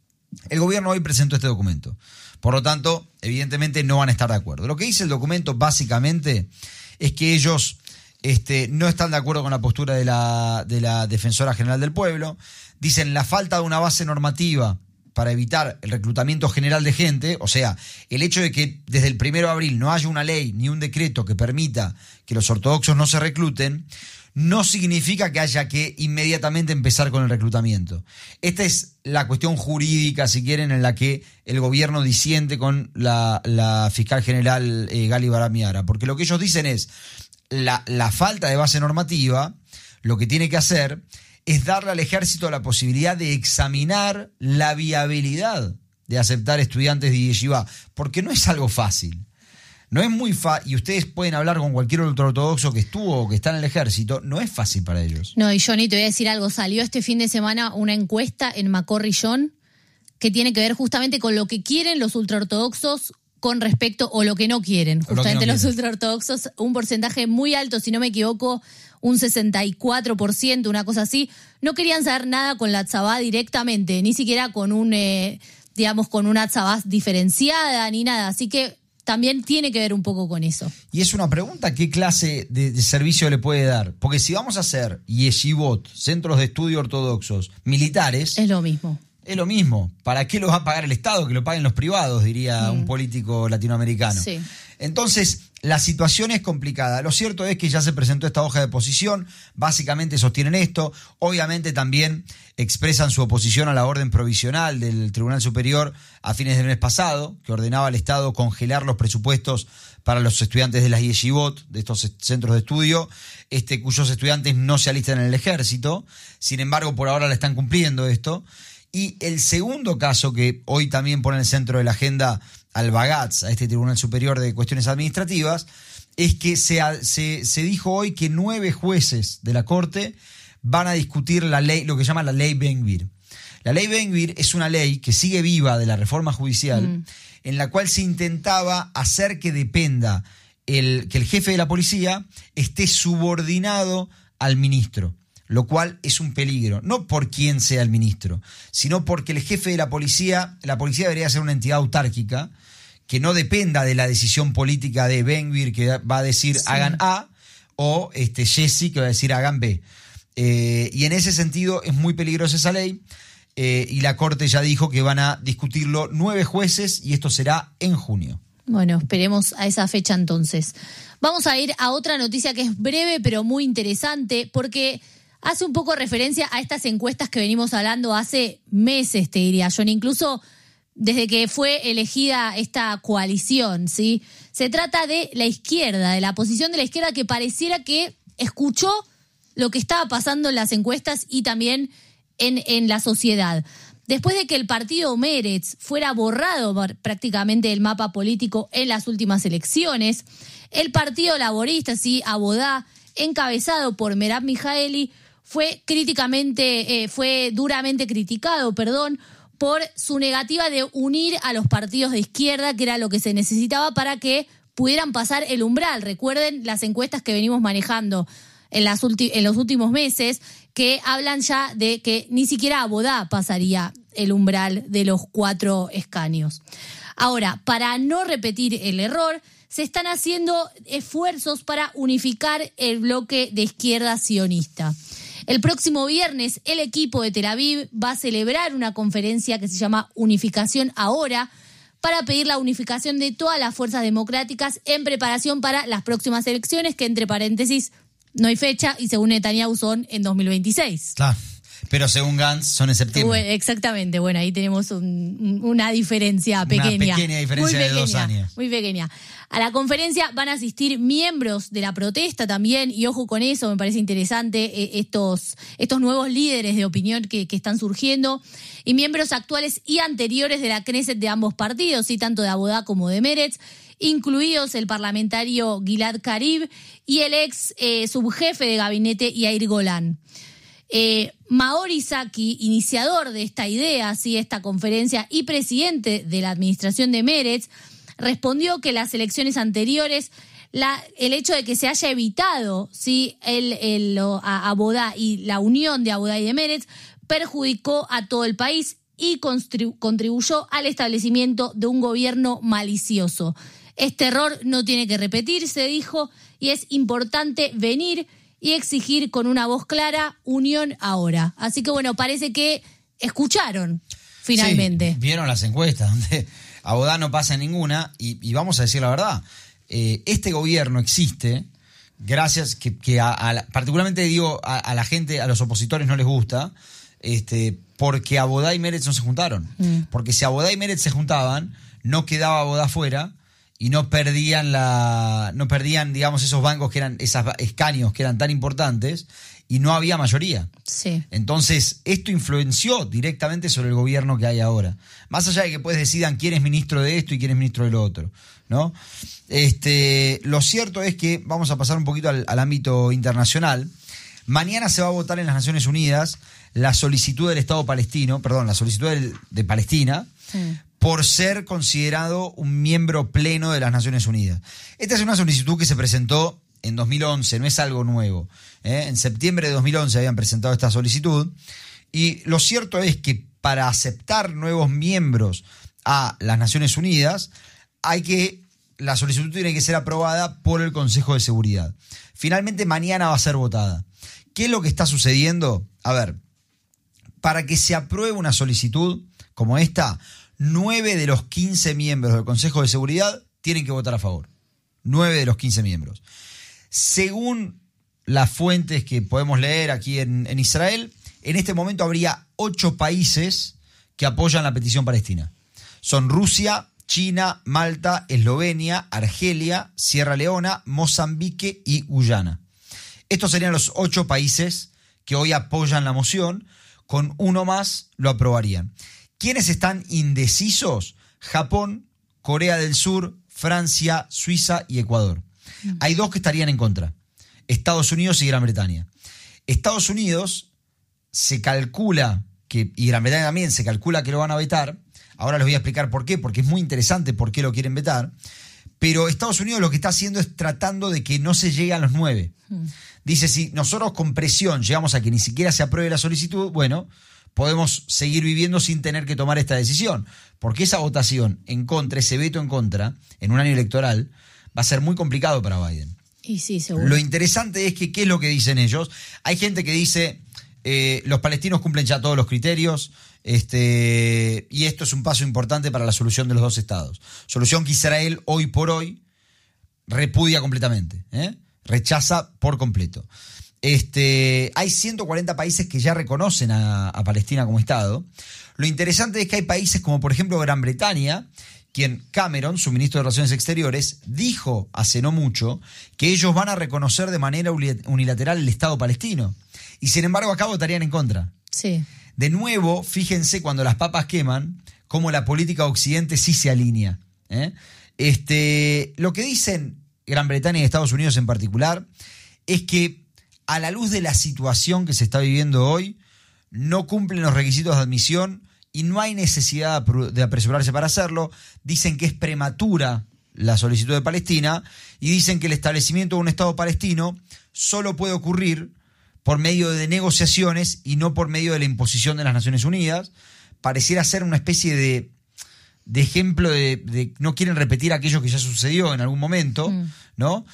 El gobierno hoy presentó este documento. Por lo tanto, evidentemente no van a estar de acuerdo. Lo que dice el documento básicamente es que ellos este, no están de acuerdo con la postura de la, de la Defensora General del Pueblo. Dicen la falta de una base normativa para evitar el reclutamiento general de gente, o sea, el hecho de que desde el primero de abril no haya una ley ni un decreto que permita que los ortodoxos no se recluten, no significa que haya que inmediatamente empezar con el reclutamiento. Esta es la cuestión jurídica, si quieren, en la que el gobierno disiente con la, la fiscal general eh, Gali Baramiara, porque lo que ellos dicen es la, la falta de base normativa, lo que tiene que hacer es darle al ejército la posibilidad de examinar la viabilidad de aceptar estudiantes de yeshiva, porque no es algo fácil. No es muy fácil, y ustedes pueden hablar con cualquier ultraortodoxo que estuvo o que está en el ejército, no es fácil para ellos. No, y Johnny, te voy a decir algo, salió este fin de semana una encuesta en Macor Rillón que tiene que ver justamente con lo que quieren los ultraortodoxos con respecto, o lo que no quieren, justamente no los quieren. Ultraortodoxos, un porcentaje muy alto, si no me equivoco, un sesenta y cuatro por ciento, una cosa así, no querían saber nada con la tzabá directamente, ni siquiera con un, eh, digamos, con una tzabá diferenciada, ni nada, así que también tiene que ver un poco con eso. Y es una pregunta, ¿qué clase de, de servicio le puede dar? Porque si vamos a hacer yeshivot, centros de estudio ortodoxos, militares... Es lo mismo. Es lo mismo. ¿Para qué lo va a pagar el Estado? Que lo paguen los privados, diría mm. un político latinoamericano. Sí. Entonces, la situación es complicada. Lo cierto es que ya se presentó esta hoja de posición. Básicamente sostienen esto. Obviamente también expresan su oposición a la orden provisional del Tribunal Superior a fines del mes pasado, que ordenaba al Estado congelar los presupuestos para los estudiantes de las yeshivot, de estos centros de estudio, este, cuyos estudiantes no se alistan en el ejército. Sin embargo, por ahora la están cumpliendo esto. Y el segundo caso que hoy también pone en el centro de la agenda al Bagatz, a este Tribunal Superior de Cuestiones Administrativas, es que se, se, se dijo hoy que nueve jueces de la Corte van a discutir la ley, lo que se llama la ley Ben-Gvir. La ley Ben-Gvir es una ley que sigue viva de la reforma judicial, mm. en la cual se intentaba hacer que dependa el, que el jefe de la policía esté subordinado al ministro, lo cual es un peligro, no por quién sea el ministro, sino porque el jefe de la policía, la policía debería ser una entidad autárquica, que no dependa de la decisión política de Ben-Gvir, que va a decir sí. hagan A, o este, Jesse, que va a decir hagan B. Eh, y en ese sentido es muy peligrosa esa ley, eh, y la Corte ya dijo que van a discutirlo nueve jueces, y esto será en junio. Bueno, esperemos a esa fecha entonces. Vamos a ir a otra noticia que es breve pero muy interesante, porque hace un poco referencia a estas encuestas que venimos hablando hace meses, te diría, John, incluso desde que fue elegida esta coalición, ¿sí? Se trata de la izquierda, de la posición de la izquierda que pareciera que escuchó lo que estaba pasando en las encuestas y también en, en la sociedad. Después de que el partido Meretz fuera borrado prácticamente del mapa político en las últimas elecciones, el Partido Laborista, sí, Abodá, encabezado por Merav Mijaeli, fue críticamente, eh, fue duramente criticado, perdón, por su negativa de unir a los partidos de izquierda, que era lo que se necesitaba para que pudieran pasar el umbral. Recuerden las encuestas que venimos manejando en, las ulti- en los últimos meses, que hablan ya de que ni siquiera Abodá pasaría el umbral de los cuatro escaños. Ahora, para no repetir el error, se están haciendo esfuerzos para unificar el bloque de izquierda sionista. El próximo viernes, el equipo de Tel Aviv va a celebrar una conferencia que se llama Unificación Ahora, para pedir la unificación de todas las fuerzas democráticas en preparación para las próximas elecciones, que entre paréntesis no hay fecha y según Netanyahu son en dos mil veintiséis. Claro, pero según Gantz son en septiembre. Bueno, exactamente, bueno, ahí tenemos un, una diferencia pequeña. Una pequeña diferencia muy de pequeña, dos años. Muy pequeña. A la conferencia van a asistir miembros de la protesta también, y ojo con eso, me parece interesante, estos, estos nuevos líderes de opinión que, que están surgiendo, y miembros actuales y anteriores de la Knesset de ambos partidos, ¿sí? Tanto de Abodá como de Meretz, incluidos el parlamentario Gilad Karib y el ex eh, subjefe de gabinete Yair Golan. Eh, Maor Isaki, iniciador de esta idea, ¿sí? Esta conferencia, y presidente de la administración de Meretz, respondió que las elecciones anteriores, la, el hecho de que se haya evitado, ¿sí? el, el, a Abodá y la unión de Abodá y de Meretz perjudicó a todo el país y contribuyó al establecimiento de un gobierno malicioso. Este error no tiene que repetirse, dijo, y es importante venir y exigir con una voz clara unión ahora. Así que bueno, parece que escucharon finalmente. Sí, vieron las encuestas donde Abodá no pasa en ninguna, y, y vamos a decir la verdad, eh, este gobierno existe gracias que, que a, a la, particularmente digo a, a la gente, a los opositores no les gusta, este, porque Abodá y Meretz no se juntaron. Mm. Porque si Abodá y Meretz se juntaban, no quedaba Abodá fuera y no perdían la, no perdían, digamos, esos bancos que eran, esos escaños que eran tan importantes, y no había mayoría. Sí. Entonces, esto influenció directamente sobre el gobierno que hay ahora. Más allá de que después decidan quién es ministro de esto y quién es ministro de lo otro, ¿no? Este, lo cierto es que vamos a pasar un poquito al, al ámbito internacional. Mañana se va a votar en las Naciones Unidas la solicitud del Estado palestino, perdón, la solicitud de, de Palestina, sí, por ser considerado un miembro pleno de las Naciones Unidas. Esta es una solicitud que se presentó en dos mil once, no es algo nuevo. ¿eh? En septiembre de dos mil once habían presentado esta solicitud, y lo cierto es que para aceptar nuevos miembros a las Naciones Unidas, hay que, la solicitud tiene que ser aprobada por el Consejo de Seguridad. Finalmente mañana va a ser votada. ¿Qué es lo que está sucediendo? A ver, para que se apruebe una solicitud como esta, nueve de los quince miembros del Consejo de Seguridad tienen que votar a favor. Nueve de los quince miembros. Según las fuentes que podemos leer aquí en, en Israel, en este momento habría ocho países que apoyan la petición palestina. Son Rusia, China, Malta, Eslovenia, Argelia, Sierra Leona, Mozambique y Guyana. Estos serían los ocho países que hoy apoyan la moción, Con uno más lo aprobarían. ¿Quiénes están indecisos? Japón, Corea del Sur, Francia, Suiza y Ecuador. Mm. Hay dos que estarían en contra. Estados Unidos y Gran Bretaña. Estados Unidos se calcula que, y Gran Bretaña también se calcula que lo van a vetar. Ahora les voy a explicar por qué, porque es muy interesante por qué lo quieren vetar. Pero Estados Unidos lo que está haciendo es tratando de que no se llegue a los nueve. Mm. Dice, si nosotros con presión llegamos a que ni siquiera se apruebe la solicitud, bueno, podemos seguir viviendo sin tener que tomar esta decisión. Porque esa votación en contra, ese veto en contra, en un año electoral, va a ser muy complicado para Biden. Y sí, seguro. Lo interesante es que, ¿qué es lo que dicen ellos? Hay gente que dice, eh, los palestinos cumplen ya todos los criterios, este, y esto es un paso importante para la solución de los dos estados. Solución que Israel, hoy por hoy, repudia completamente, ¿eh? Rechaza por completo. Este, hay ciento cuarenta países que ya reconocen a, a Palestina como estado. Lo interesante es que hay países como, por ejemplo, Gran Bretaña, quien Cameron, su ministro de Relaciones Exteriores, dijo hace no mucho que ellos van a reconocer de manera unilateral el Estado palestino. Y sin embargo acá votarían en contra. Sí. De nuevo, fíjense cuando las papas queman, cómo la política de Occidente sí se alinea. ¿eh? Este, lo que dicen Gran Bretaña y Estados Unidos en particular es que a la luz de la situación que se está viviendo hoy, no cumplen los requisitos de admisión y no hay necesidad de apresurarse para hacerlo. Dicen que es prematura la solicitud de Palestina y dicen que el establecimiento de un Estado palestino solo puede ocurrir por medio de negociaciones y no por medio de la imposición de las Naciones Unidas. Pareciera ser una especie de, de ejemplo de, de no quieren repetir aquello que ya sucedió en algún momento, mm. ¿no?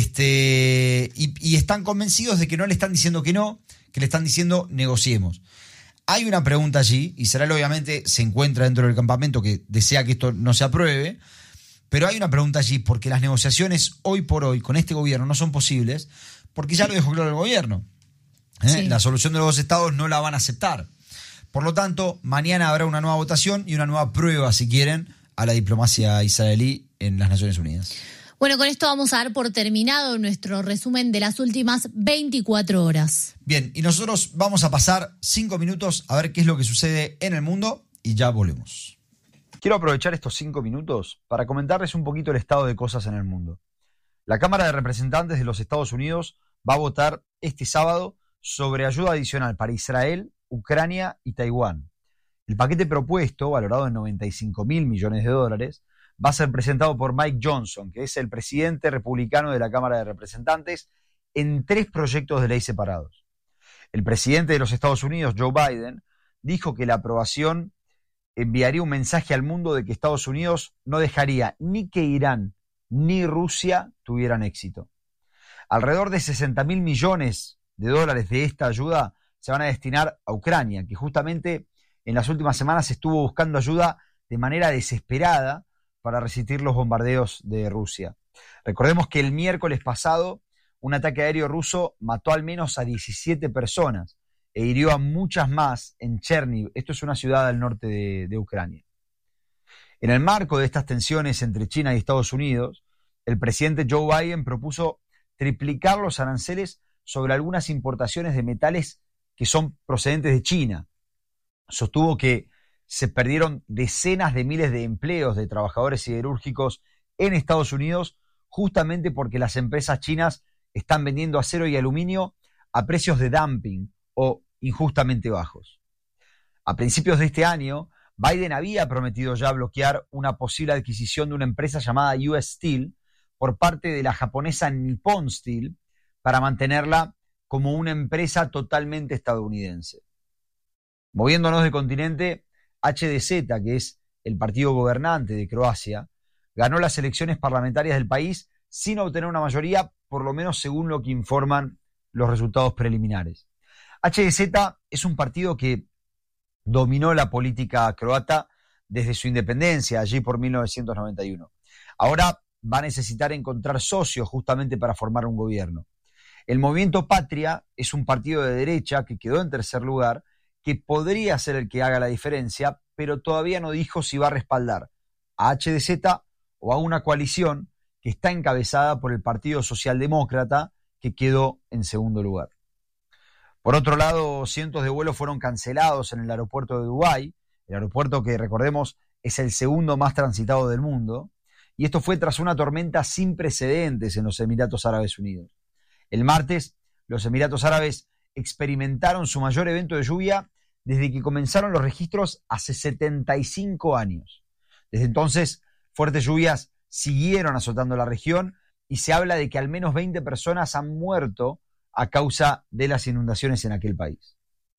Este, y, y están convencidos de que no le están diciendo que no, que le están diciendo negociemos. Hay una pregunta allí, Israel obviamente se encuentra dentro del campamento que desea que esto no se apruebe, pero hay una pregunta allí porque las negociaciones hoy por hoy con este gobierno no son posibles porque ya lo dejó claro el gobierno. ¿eh? Sí. La solución de los dos estados no la van a aceptar. Por lo tanto, mañana habrá una nueva votación y una nueva prueba, si quieren, a la diplomacia israelí en las Naciones Unidas. Bueno, con esto vamos a dar por terminado nuestro resumen de las últimas veinticuatro horas. Bien, y nosotros vamos a pasar cinco minutos a ver qué es lo que sucede en el mundo y ya volvemos. Quiero aprovechar estos cinco minutos para comentarles un poquito el estado de cosas en el mundo. La Cámara de Representantes de los Estados Unidos va a votar este sábado sobre ayuda adicional para Israel, Ucrania y Taiwán. El paquete propuesto, valorado en noventa y cinco mil millones de dólares, va a ser presentado por Mike Johnson, que es el presidente republicano de la Cámara de Representantes, en tres proyectos de ley separados. El presidente de los Estados Unidos, Joe Biden, dijo que la aprobación enviaría un mensaje al mundo de que Estados Unidos no dejaría ni que Irán ni Rusia tuvieran éxito. Alrededor de sesenta mil millones de dólares de esta ayuda se van a destinar a Ucrania, que justamente en las últimas semanas estuvo buscando ayuda de manera desesperada para resistir los bombardeos de Rusia. Recordemos que el miércoles pasado un ataque aéreo ruso mató al menos a diecisiete personas e hirió a muchas más en Cherniv. Esto es una ciudad al norte de, de Ucrania. En el marco de estas tensiones entre China y Estados Unidos, el presidente Joe Biden propuso triplicar los aranceles sobre algunas importaciones de metales que son procedentes de China. Sostuvo que se perdieron decenas de miles de empleos de trabajadores siderúrgicos en Estados Unidos justamente porque las empresas chinas están vendiendo acero y aluminio a precios de dumping o injustamente bajos. A principios de este año, Biden había prometido ya bloquear una posible adquisición de una empresa llamada U S Steel por parte de la japonesa Nippon Steel para mantenerla como una empresa totalmente estadounidense. Moviéndonos de continente, H D Z, que es el partido gobernante de Croacia, ganó las elecciones parlamentarias del país sin obtener una mayoría, por lo menos según lo que informan los resultados preliminares. H D Z es un partido que dominó la política croata desde su independencia, allí por mil novecientos noventa y uno. Ahora va a necesitar encontrar socios justamente para formar un gobierno. El Movimiento Patria es un partido de derecha que quedó en tercer lugar, que podría ser el que haga la diferencia, pero todavía no dijo si va a respaldar a H D Z o a una coalición que está encabezada por el Partido Socialdemócrata, que quedó en segundo lugar. Por otro lado, cientos de vuelos fueron cancelados en el aeropuerto de Dubái, el aeropuerto que, recordemos, es el segundo más transitado del mundo, y esto fue tras una tormenta sin precedentes en los Emiratos Árabes Unidos. El martes, los Emiratos Árabes experimentaron su mayor evento de lluvia desde que comenzaron los registros hace setenta y cinco años. Desde entonces, fuertes lluvias siguieron azotando la región y se habla de que al menos veinte personas han muerto a causa de las inundaciones en aquel país.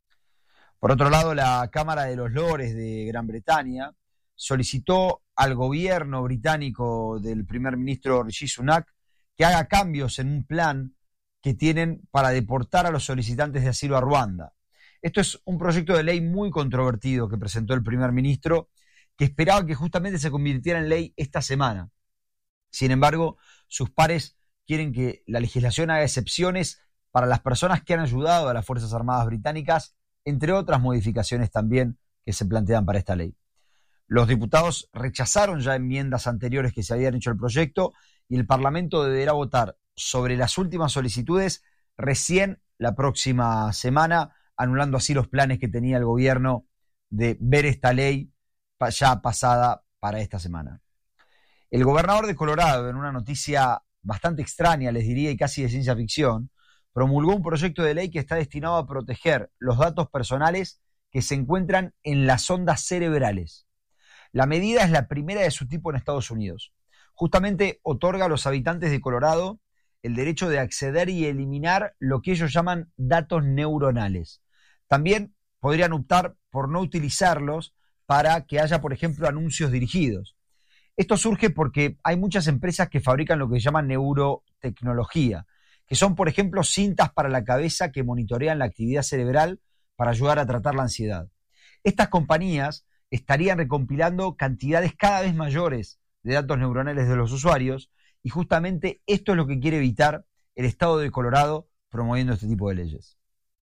Por otro lado, la Cámara de los Lores de Gran Bretaña solicitó al gobierno británico del primer ministro Rishi Sunak que haga cambios en un plan que tienen para deportar a los solicitantes de asilo a Ruanda. Esto es un proyecto de ley muy controvertido que presentó el primer ministro, que esperaba que justamente se convirtiera en ley esta semana. Sin embargo, sus pares quieren que la legislación haga excepciones para las personas que han ayudado a las Fuerzas Armadas británicas, entre otras modificaciones también que se plantean para esta ley. Los diputados rechazaron ya enmiendas anteriores que se habían hecho al proyecto y el Parlamento deberá votar sobre las últimas solicitudes recién la próxima semana, anulando así los planes que tenía el gobierno de ver esta ley ya pasada para esta semana. El gobernador de Colorado, en una noticia bastante extraña, les diría, y casi de ciencia ficción, promulgó un proyecto de ley que está destinado a proteger los datos personales que se encuentran en las ondas cerebrales. La medida es la primera de su tipo en Estados Unidos. Justamente otorga a los habitantes de Colorado el derecho de acceder y eliminar lo que ellos llaman datos neuronales. También podrían optar por no utilizarlos para que haya, por ejemplo, anuncios dirigidos. Esto surge porque hay muchas empresas que fabrican lo que se llama neurotecnología, que son, por ejemplo, cintas para la cabeza que monitorean la actividad cerebral para ayudar a tratar la ansiedad. Estas compañías estarían recompilando cantidades cada vez mayores de datos neuronales de los usuarios, y justamente esto es lo que quiere evitar el estado de Colorado promoviendo este tipo de leyes.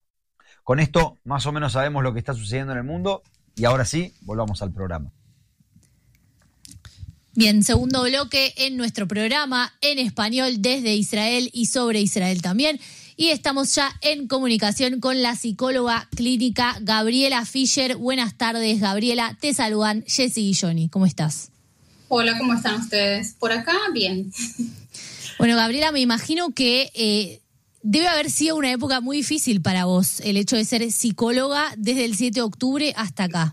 Con esto más o menos sabemos lo que está sucediendo en el mundo, y ahora sí, volvamos al programa. Bien, segundo bloque en nuestro programa en español desde Israel y sobre Israel también. Y estamos ya en comunicación con la psicóloga clínica Gabriela Fischer. Buenas tardes, Gabriela. Te saludan Jessy y Johnny. ¿Cómo estás? Hola, ¿cómo están ustedes? Por acá, bien. Bueno, Gabriela, me imagino que eh, debe haber sido una época muy difícil para vos, el hecho de ser psicóloga desde el siete de octubre hasta acá.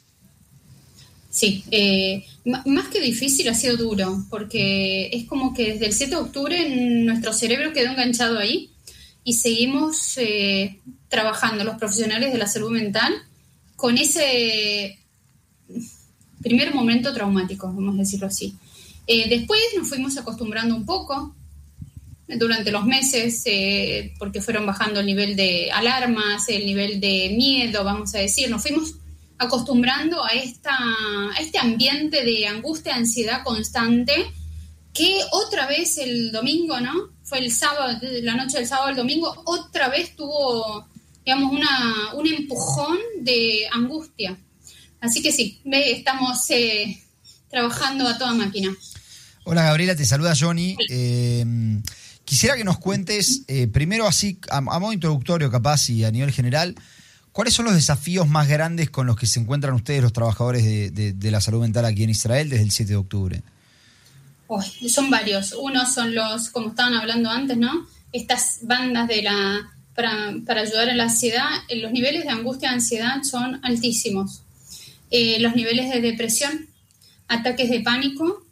Sí, eh, m- más que difícil ha sido duro, porque es como que desde el siete de octubre nuestro cerebro quedó enganchado ahí y seguimos eh, trabajando los profesionales de la salud mental con ese primer momento traumático, vamos a decirlo así. Eh, después nos fuimos acostumbrando un poco durante los meses, eh, porque fueron bajando el nivel de alarmas, el nivel de miedo, vamos a decir, nos fuimos acostumbrando a, esta, a este ambiente de angustia, ansiedad constante, que otra vez el domingo, ¿no? Fue el sábado, la noche del sábado al domingo, otra vez tuvo, digamos, una, un empujón de angustia. Así que sí, estamos eh, trabajando a toda máquina. Hola Gabriela, te saluda Johnny. Eh, quisiera que nos cuentes, eh, primero así, a, a modo introductorio capaz y a nivel general, ¿cuáles son los desafíos más grandes con los que se encuentran ustedes, los trabajadores de, de, de la salud mental aquí en Israel, desde el siete de octubre? Oh, son varios. Uno son los, como estaban hablando antes, ¿no? Estas bandas de la para, para ayudar a la ansiedad. Los niveles de angustia y ansiedad son altísimos. Eh, los niveles de depresión, ataques de pánico,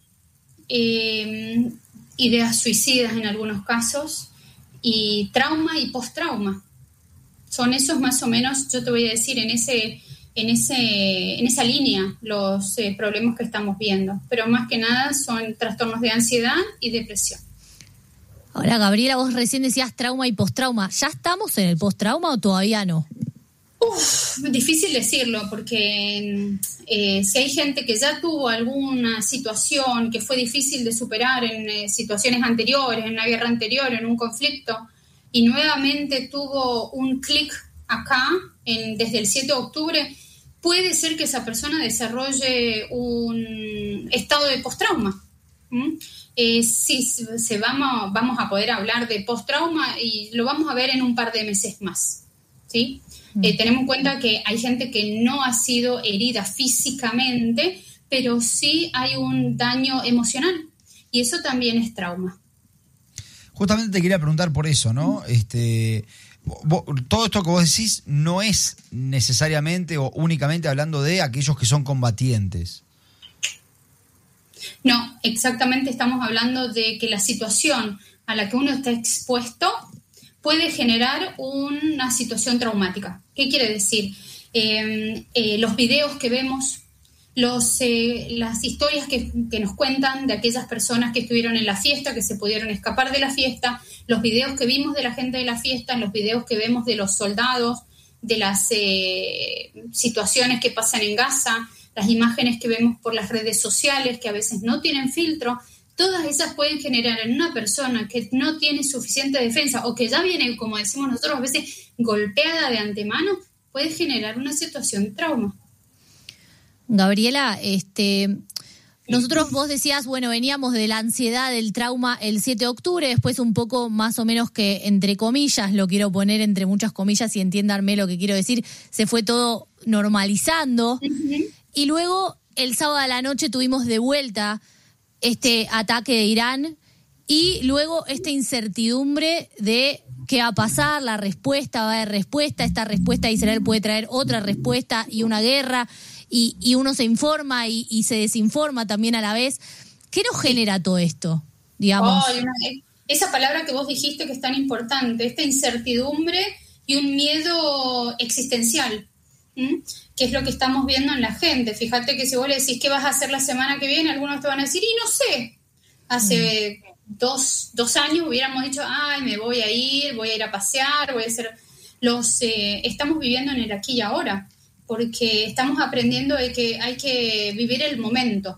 eh, ideas suicidas en algunos casos, y trauma y post-trauma. Son esos más o menos, yo te voy a decir, en ese, en ese, en esa línea los eh, problemas que estamos viendo. Pero más que nada son trastornos de ansiedad y depresión. Ahora, Gabriela, vos recién decías trauma y postrauma. ¿Ya estamos en el postrauma o todavía no? Uf, difícil decirlo, porque eh, si hay gente que ya tuvo alguna situación que fue difícil de superar en eh, situaciones anteriores, en una guerra anterior, en un conflicto, y nuevamente tuvo un clic acá, en, desde el siete de octubre, puede ser que esa persona desarrolle un estado de postrauma. ¿Mm? Eh, sí, se vamos, vamos a poder hablar de postrauma y lo vamos a ver en un par de meses más. ¿sí? Mm. Eh, tenemos en cuenta que hay gente que no ha sido herida físicamente, pero sí hay un daño emocional, y eso también es trauma. Justamente te quería preguntar por eso, ¿no? Este, vos, todo esto que vos decís no es necesariamente o únicamente hablando de aquellos que son combatientes. No, exactamente, estamos hablando de que la situación a la que uno está expuesto puede generar una situación traumática. ¿Qué quiere decir? Eh, eh, los videos que vemos, los, eh, las historias que, que nos cuentan de aquellas personas que estuvieron en la fiesta, que se pudieron escapar de la fiesta, los videos que vimos de la gente de la fiesta, los videos que vemos de los soldados, de las eh, situaciones que pasan en Gaza, las imágenes que vemos por las redes sociales, que a veces no tienen filtro, todas esas pueden generar en una persona que no tiene suficiente defensa o que ya viene, como decimos nosotros, a veces golpeada de antemano, puede generar una situación de trauma. Gabriela, este, nosotros vos decías, bueno, veníamos de la ansiedad, del trauma el siete de octubre, después un poco más o menos que, entre comillas, lo quiero poner entre muchas comillas y entiéndanme lo que quiero decir, se fue todo normalizando. Uh-huh. Y luego, el sábado a la noche tuvimos de vuelta este ataque de Irán y luego esta incertidumbre de qué va a pasar, la respuesta, va a haber respuesta, esta respuesta de Israel puede traer otra respuesta y una guerra, y, y uno se informa y, y se desinforma también a la vez. ¿Qué nos genera todo esto, digamos? Oh, una, esa palabra que vos dijiste que es tan importante, esta incertidumbre y un miedo existencial. ¿Mm? Que es lo que estamos viendo en la gente. Fíjate que si vos le decís qué vas a hacer la semana que viene, algunos te van a decir, y no sé. Hace mm. dos, dos años hubiéramos dicho, ay, me voy a ir, voy a ir a pasear, voy a hacer... Los, eh, estamos viviendo en el aquí y ahora, porque estamos aprendiendo de que hay que vivir el momento.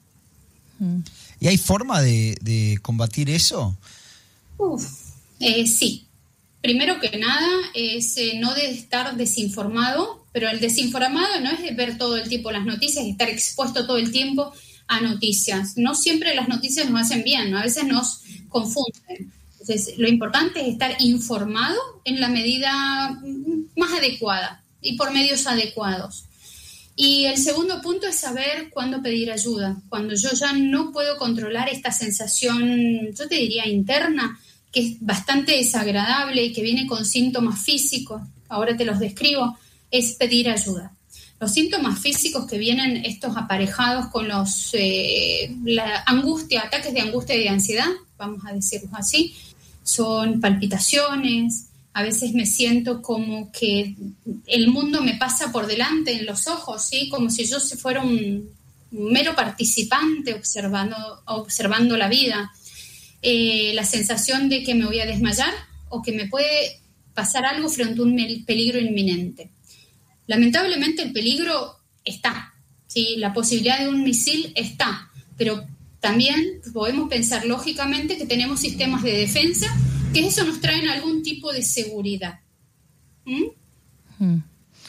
Mm. ¿Y hay forma de, de combatir eso? Uf, eh, sí. Primero que nada es eh, no de estar desinformado, pero el desinformado no es ver todo el tiempo las noticias y estar expuesto todo el tiempo a noticias. No siempre las noticias nos hacen bien, ¿no? A veces nos confunden. Entonces, lo importante es estar informado en la medida más adecuada y por medios adecuados. Y el segundo punto es saber cuándo pedir ayuda. Cuando yo ya no puedo controlar esta sensación, yo te diría interna, que es bastante desagradable y que viene con síntomas físicos, ahora te los describo, es pedir ayuda. Los síntomas físicos que vienen estos aparejados con los eh, la angustia, ataques de angustia y de ansiedad, vamos a decirlo así, son palpitaciones, a veces me siento como que el mundo me pasa por delante en los ojos, ¿sí? Como si yo fuera un mero participante observando, observando la vida. Eh, la sensación de que me voy a desmayar o que me puede pasar algo frente a un peligro inminente. Lamentablemente el peligro está, ¿sí? La posibilidad de un misil está, pero también podemos pensar lógicamente que tenemos sistemas de defensa, que eso nos traen algún tipo de seguridad. ¿Mm? Hmm.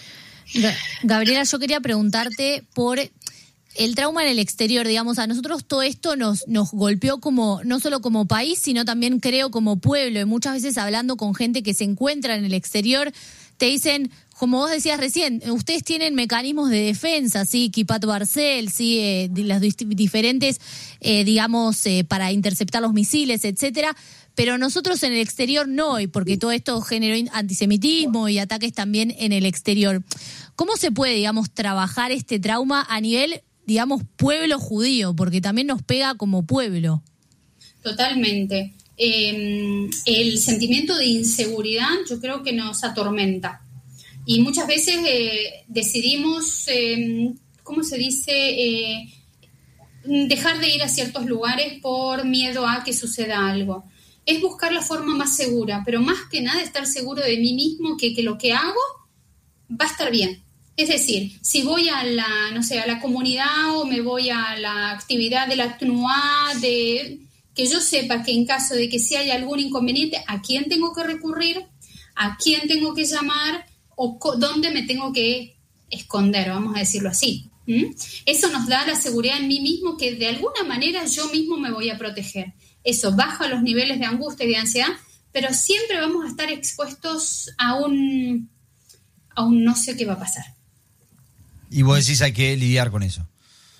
Gabriela, yo quería preguntarte por el trauma en el exterior, digamos, a nosotros todo esto nos, nos golpeó como, no solo como país, sino también creo como pueblo, y muchas veces hablando con gente que se encuentra en el exterior, te dicen, como vos decías recién, ustedes tienen mecanismos de defensa, ¿sí? Kipat Barcel, ¿sí? Eh, las diferentes, eh, digamos, eh, para interceptar los misiles, etcétera, pero nosotros en el exterior no, y porque todo esto generó antisemitismo y ataques también en el exterior. ¿Cómo se puede, digamos, trabajar este trauma a nivel, digamos, pueblo judío? Porque también nos pega como pueblo. Totalmente. Eh, el sentimiento de inseguridad yo creo que nos atormenta. Y muchas veces eh, decidimos, eh, ¿cómo se dice?, eh, dejar de ir a ciertos lugares por miedo a que suceda algo. Es buscar la forma más segura, pero más que nada estar seguro de mí mismo que, que lo que hago va a estar bien. Es decir, si voy a la, no sé, a la comunidad o me voy a la actividad de la Tnuá, de que yo sepa que en caso de que si hay algún inconveniente, a quién tengo que recurrir, a quién tengo que llamar o co- dónde me tengo que esconder, vamos a decirlo así. ¿Mm? Eso nos da la seguridad en mí mismo que de alguna manera yo mismo me voy a proteger. Eso baja los niveles de angustia y de ansiedad, pero siempre vamos a estar expuestos a un, aún no sé qué va a pasar. Y vos decís hay que lidiar con eso.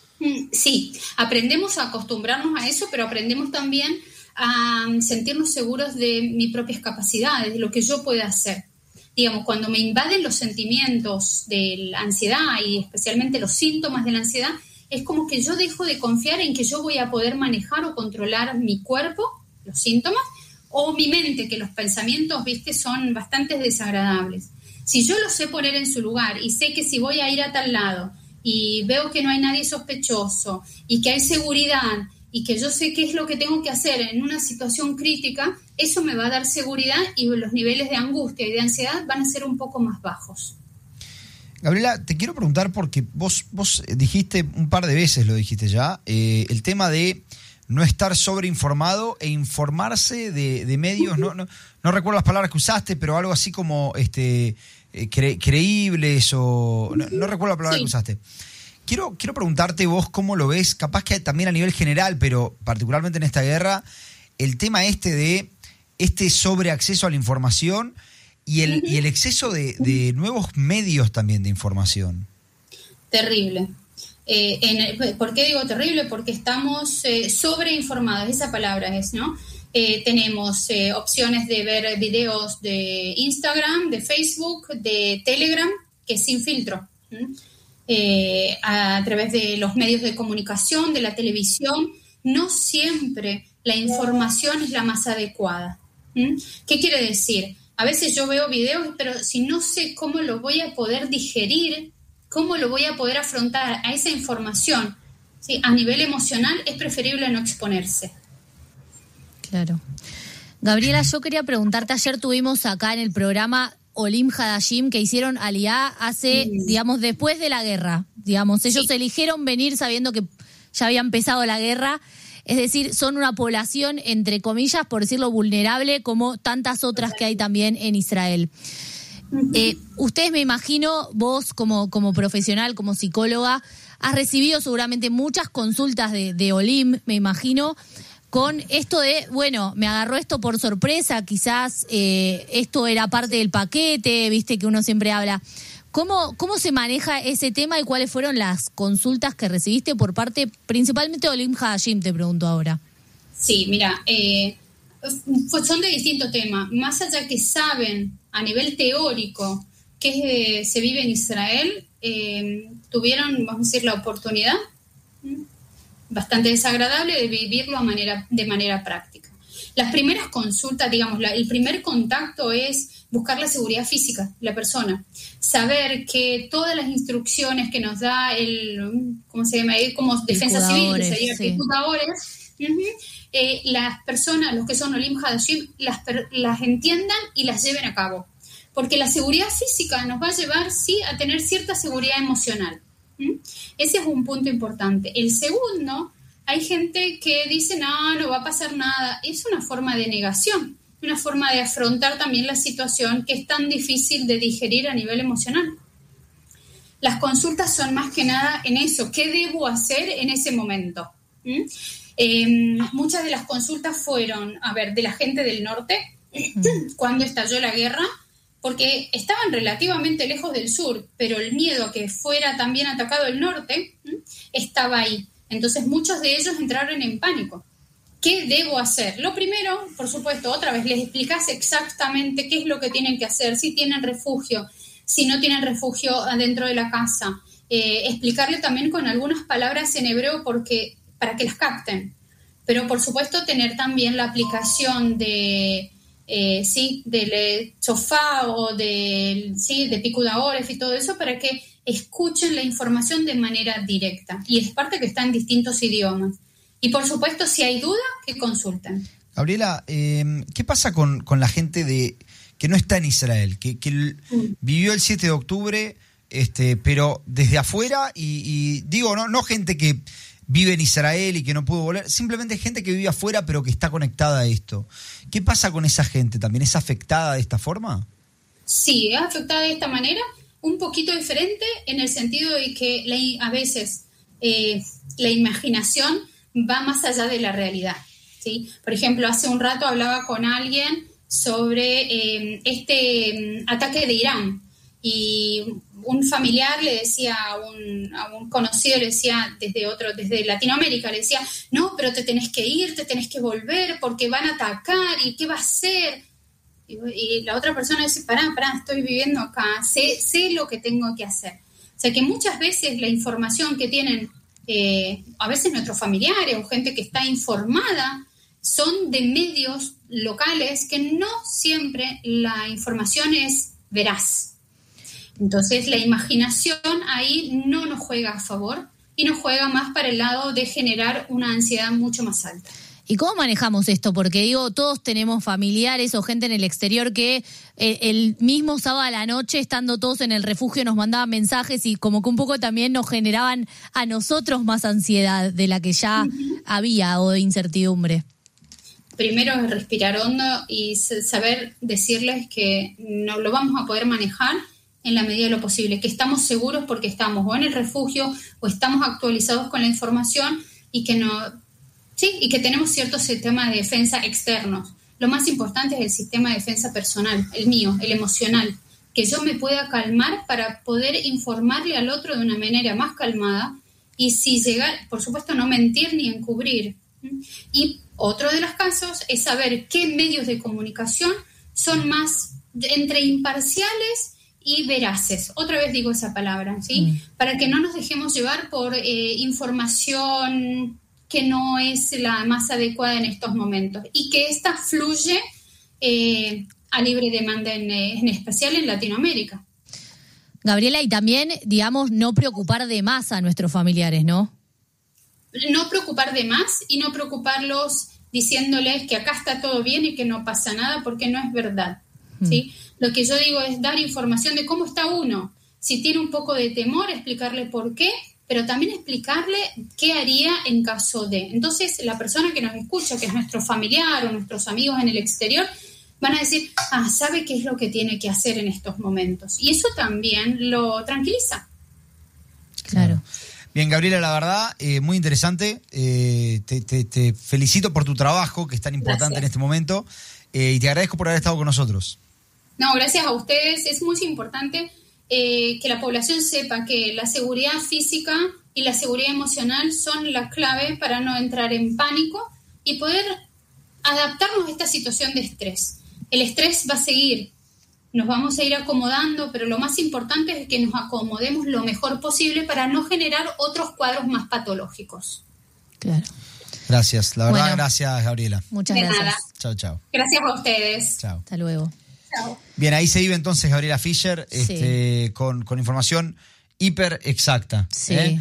Sí, aprendemos a acostumbrarnos a eso, pero aprendemos también a sentirnos seguros de mis propias capacidades, de lo que yo pueda hacer. Digamos, cuando me invaden los sentimientos de la ansiedad y especialmente los síntomas de la ansiedad, es como que yo dejo de confiar en que yo voy a poder manejar o controlar mi cuerpo, los síntomas, o mi mente, que los pensamientos, viste, son bastante desagradables. Si yo lo sé poner en su lugar y sé que si voy a ir a tal lado y veo que no hay nadie sospechoso y que hay seguridad y que yo sé qué es lo que tengo que hacer en una situación crítica, eso me va a dar seguridad y los niveles de angustia y de ansiedad van a ser un poco más bajos. Gabriela, te quiero preguntar porque vos, vos dijiste un par de veces, lo dijiste ya, eh, el tema de no estar sobreinformado e informarse de, de medios, no, no, no recuerdo las palabras que usaste, pero algo así como este, eh, cre, creíbles o... No, no recuerdo la palabra sí. que usaste. Quiero, quiero preguntarte vos cómo lo ves, capaz que también a nivel general, pero particularmente en esta guerra, el tema este de este sobreacceso a la información y el, uh-huh. y el exceso de, de nuevos medios también de información. Terrible. Eh, en el, ¿Por qué digo terrible? Porque estamos eh, sobreinformados, esa palabra es, ¿no? Eh, tenemos eh, opciones de ver videos de Instagram, de Facebook, de Telegram, que es sin filtro. ¿Mm? Eh, a, a través de los medios de comunicación, de la televisión, no siempre la información es la más adecuada. ¿Mm? ¿Qué quiere decir? A veces yo veo videos, pero si no sé cómo lo voy a poder digerir, cómo lo voy a poder afrontar a esa información, ¿sí? A nivel emocional, es preferible no exponerse. Claro. Gabriela, yo quería preguntarte, ayer tuvimos acá en el programa Olim Hadashim, que hicieron Aliá hace, sí. digamos, después de la guerra. Digamos, ellos sí. eligieron venir sabiendo que ya había empezado la guerra. Es decir, son una población, entre comillas, por decirlo, vulnerable, como tantas otras que hay también en Israel. Eh, ustedes, me imagino, vos como, como profesional, como psicóloga, has recibido seguramente muchas consultas de, de Olim, me imagino, con esto de, bueno, me agarró esto por sorpresa, quizás eh, esto era parte del paquete, viste que uno siempre habla. ¿Cómo, ¿Cómo se maneja ese tema y cuáles fueron las consultas que recibiste por parte principalmente de Olim Hadashim, te pregunto ahora? Sí, mira, eh, son de distintos temas. Más allá que saben a nivel teórico que eh, se vive en Israel, eh, tuvieron, vamos a decir, la oportunidad ¿sí? bastante desagradable de vivirlo a manera, de manera práctica. Las primeras consultas, digamos, la, el primer contacto es buscar la seguridad física de la persona, saber que todas las instrucciones que nos da el, ¿cómo se llama? Como defensa civil, que sería sí. ejecutadores, uh-huh, eh, las personas, los que son Olim Hadashim, las, las entiendan y las lleven a cabo. Porque la seguridad física nos va a llevar, sí, a tener cierta seguridad emocional. ¿Mm? Ese es un punto importante. El segundo, hay gente que dice, no, no va a pasar nada. Es una forma de negación, una forma de afrontar también la situación que es tan difícil de digerir a nivel emocional. Las consultas son más que nada en eso, ¿qué debo hacer en ese momento? ¿Mm? Eh, muchas de las consultas fueron, a ver, de la gente del norte, mm. cuando estalló la guerra, porque estaban relativamente lejos del sur, pero el miedo a que fuera también atacado el norte ¿m? estaba ahí. Entonces muchos de ellos entraron en pánico. ¿Qué debo hacer? Lo primero, por supuesto, otra vez les explicás exactamente qué es lo que tienen que hacer, si tienen refugio, si no tienen refugio adentro de la casa. Eh, explicarle también con algunas palabras en hebreo porque, para que las capten. Pero por supuesto tener también la aplicación de... Eh, sí, del chofá o del, sí, de picudadores y todo eso para que escuchen la información de manera directa. Y es parte que está en distintos idiomas. Y por supuesto, si hay duda, que consulten. Gabriela, eh, ¿qué pasa con, con la gente de que no está en Israel? Que, que mm. vivió el siete de octubre, este, pero desde afuera y, y digo, no, no gente que vive en Israel y que no pudo volver, simplemente gente que vive afuera pero que está conectada a esto. ¿Qué pasa con esa gente? ¿También es afectada de esta forma? Sí, es afectada de esta manera, un poquito diferente en el sentido de que la, a veces eh, la imaginación va más allá de la realidad, ¿sí? Por ejemplo, hace un rato hablaba con alguien sobre eh, este um, ataque de Irán y un familiar le decía a un, a un conocido, le decía desde otro, desde Latinoamérica, le decía, no, pero te tenés que ir, te tenés que volver porque van a atacar y ¿qué va a hacer? Y, y la otra persona dice, pará, pará, estoy viviendo acá, sé, sé lo que tengo que hacer. O sea que muchas veces la información que tienen, eh, a veces nuestros familiares o gente que está informada, son de medios locales que no siempre la información es veraz. Entonces la imaginación ahí no nos juega a favor y nos juega más para el lado de generar una ansiedad mucho más alta. ¿Y cómo manejamos esto? Porque digo, todos tenemos familiares o gente en el exterior que el, el mismo sábado a la noche, estando todos en el refugio, nos mandaban mensajes y como que un poco también nos generaban a nosotros más ansiedad de la que ya uh-huh. había o de incertidumbre. Primero es respirar hondo y saber decirles que no lo vamos a poder manejar en la medida de lo posible, que estamos seguros porque estamos o en el refugio o estamos actualizados con la información y que no, sí, y que tenemos ciertos sistemas de defensa externos. Lo más importante es el sistema de defensa personal, el mío, el emocional, que yo me pueda calmar para poder informarle al otro de una manera más calmada y si llegar, por supuesto, no mentir ni encubrir. Y otro de los casos es saber qué medios de comunicación son más entre imparciales y veraces. Otra vez digo esa palabra, ¿sí? Mm. Para que no nos dejemos llevar por eh, información que no es la más adecuada en estos momentos y que esta fluye eh, a libre demanda, en, en especial en Latinoamérica. Gabriela, y también, digamos, no preocupar de más a nuestros familiares, ¿no? No preocupar de más y no preocuparlos diciéndoles que acá está todo bien y que no pasa nada, porque no es verdad, ¿sí? Mm. Lo que yo digo es dar información de cómo está uno. Si tiene un poco de temor, explicarle por qué, pero también explicarle qué haría en caso de. Entonces, la persona que nos escucha, que es nuestro familiar o nuestros amigos en el exterior, van a decir, ah, sabe qué es lo que tiene que hacer en estos momentos. Y eso también lo tranquiliza. Claro. Bien, Gabriela, la verdad, eh, muy interesante. Eh, te, te, te felicito por tu trabajo, que es tan importante Gracias. En este momento, eh, y te agradezco por haber estado con nosotros. No, gracias a ustedes. Es muy importante eh, que la población sepa que la seguridad física y la seguridad emocional son la clave para no entrar en pánico y poder adaptarnos a esta situación de estrés. El estrés va a seguir. Nos vamos a ir acomodando, pero lo más importante es que nos acomodemos lo mejor posible para no generar otros cuadros más patológicos. Claro. Gracias, la verdad, bueno, gracias, Gabriela. Muchas de gracias. Nada. Chao, chao. Gracias a ustedes. Chao. Hasta luego. Chao. Bien, ahí se iba entonces Gabriela Fischer, Sí. este, con, con información hiper exacta. Sí. ¿eh?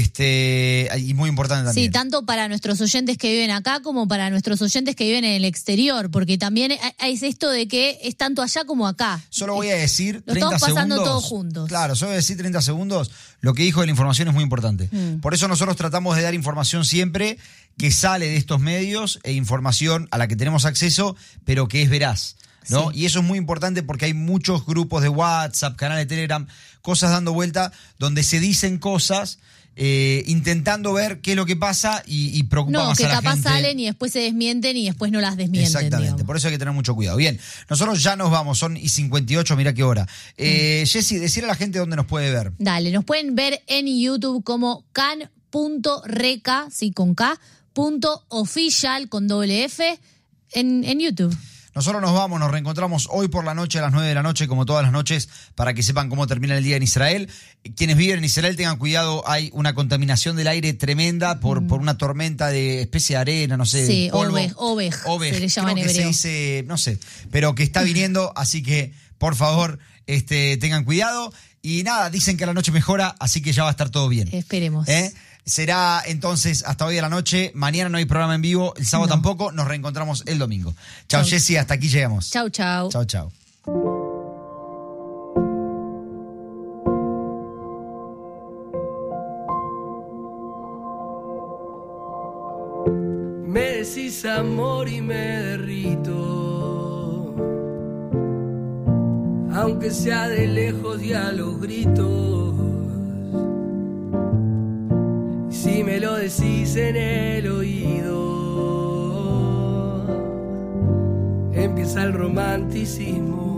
Este, y muy importante también. Sí, tanto para nuestros oyentes que viven acá como para nuestros oyentes que viven en el exterior, porque también es esto de que es tanto allá como acá. Solo voy a decir Lo treinta estamos pasando segundos. todos juntos. Claro, solo voy a decir treinta segundos. Lo que dijo de la información es muy importante. Mm. Por eso nosotros tratamos de dar información siempre que sale de estos medios e información a la que tenemos acceso, pero que es veraz, ¿no? Sí. Y eso es muy importante porque hay muchos grupos de WhatsApp, canales de Telegram, cosas dando vuelta donde se dicen cosas eh, intentando ver qué es lo que pasa y, y preocupa no, más a la gente. No, que capaz salen y después se desmienten y después no las desmienten. Exactamente, digamos. Por eso hay que tener mucho cuidado. Bien, nosotros ya nos vamos, son y cincuenta y ocho, mirá qué hora. Eh, mm. Jessy, decirle a la gente dónde nos puede ver. Dale, nos pueden ver en YouTube como can punto reca, sí, con K, punto official, con doble F, en, en YouTube. Nosotros nos vamos, nos reencontramos hoy por la noche a las nueve de la noche, como todas las noches, para que sepan cómo termina el día en Israel. Quienes viven en Israel tengan cuidado, hay una contaminación del aire tremenda por, mm. por una tormenta de especie de arena, no sé, sí, polvo. Ovej, ovej, ovej, se le llama creo en hebreo. Que se dice, no sé, pero que está viniendo, así que, por favor, este, tengan cuidado. Y nada, dicen que a la noche mejora, así que ya va a estar todo bien. Esperemos. ¿Eh? Será entonces hasta hoy a la noche. Mañana no hay programa en vivo, el sábado no. tampoco. Nos reencontramos el domingo. Chao, Jessy, hasta aquí llegamos. Chau, chau. Chau, chau. Me decís amor y me derrito, aunque sea de lejos y a los gritos. Si me lo decís en el oído, empieza el romanticismo.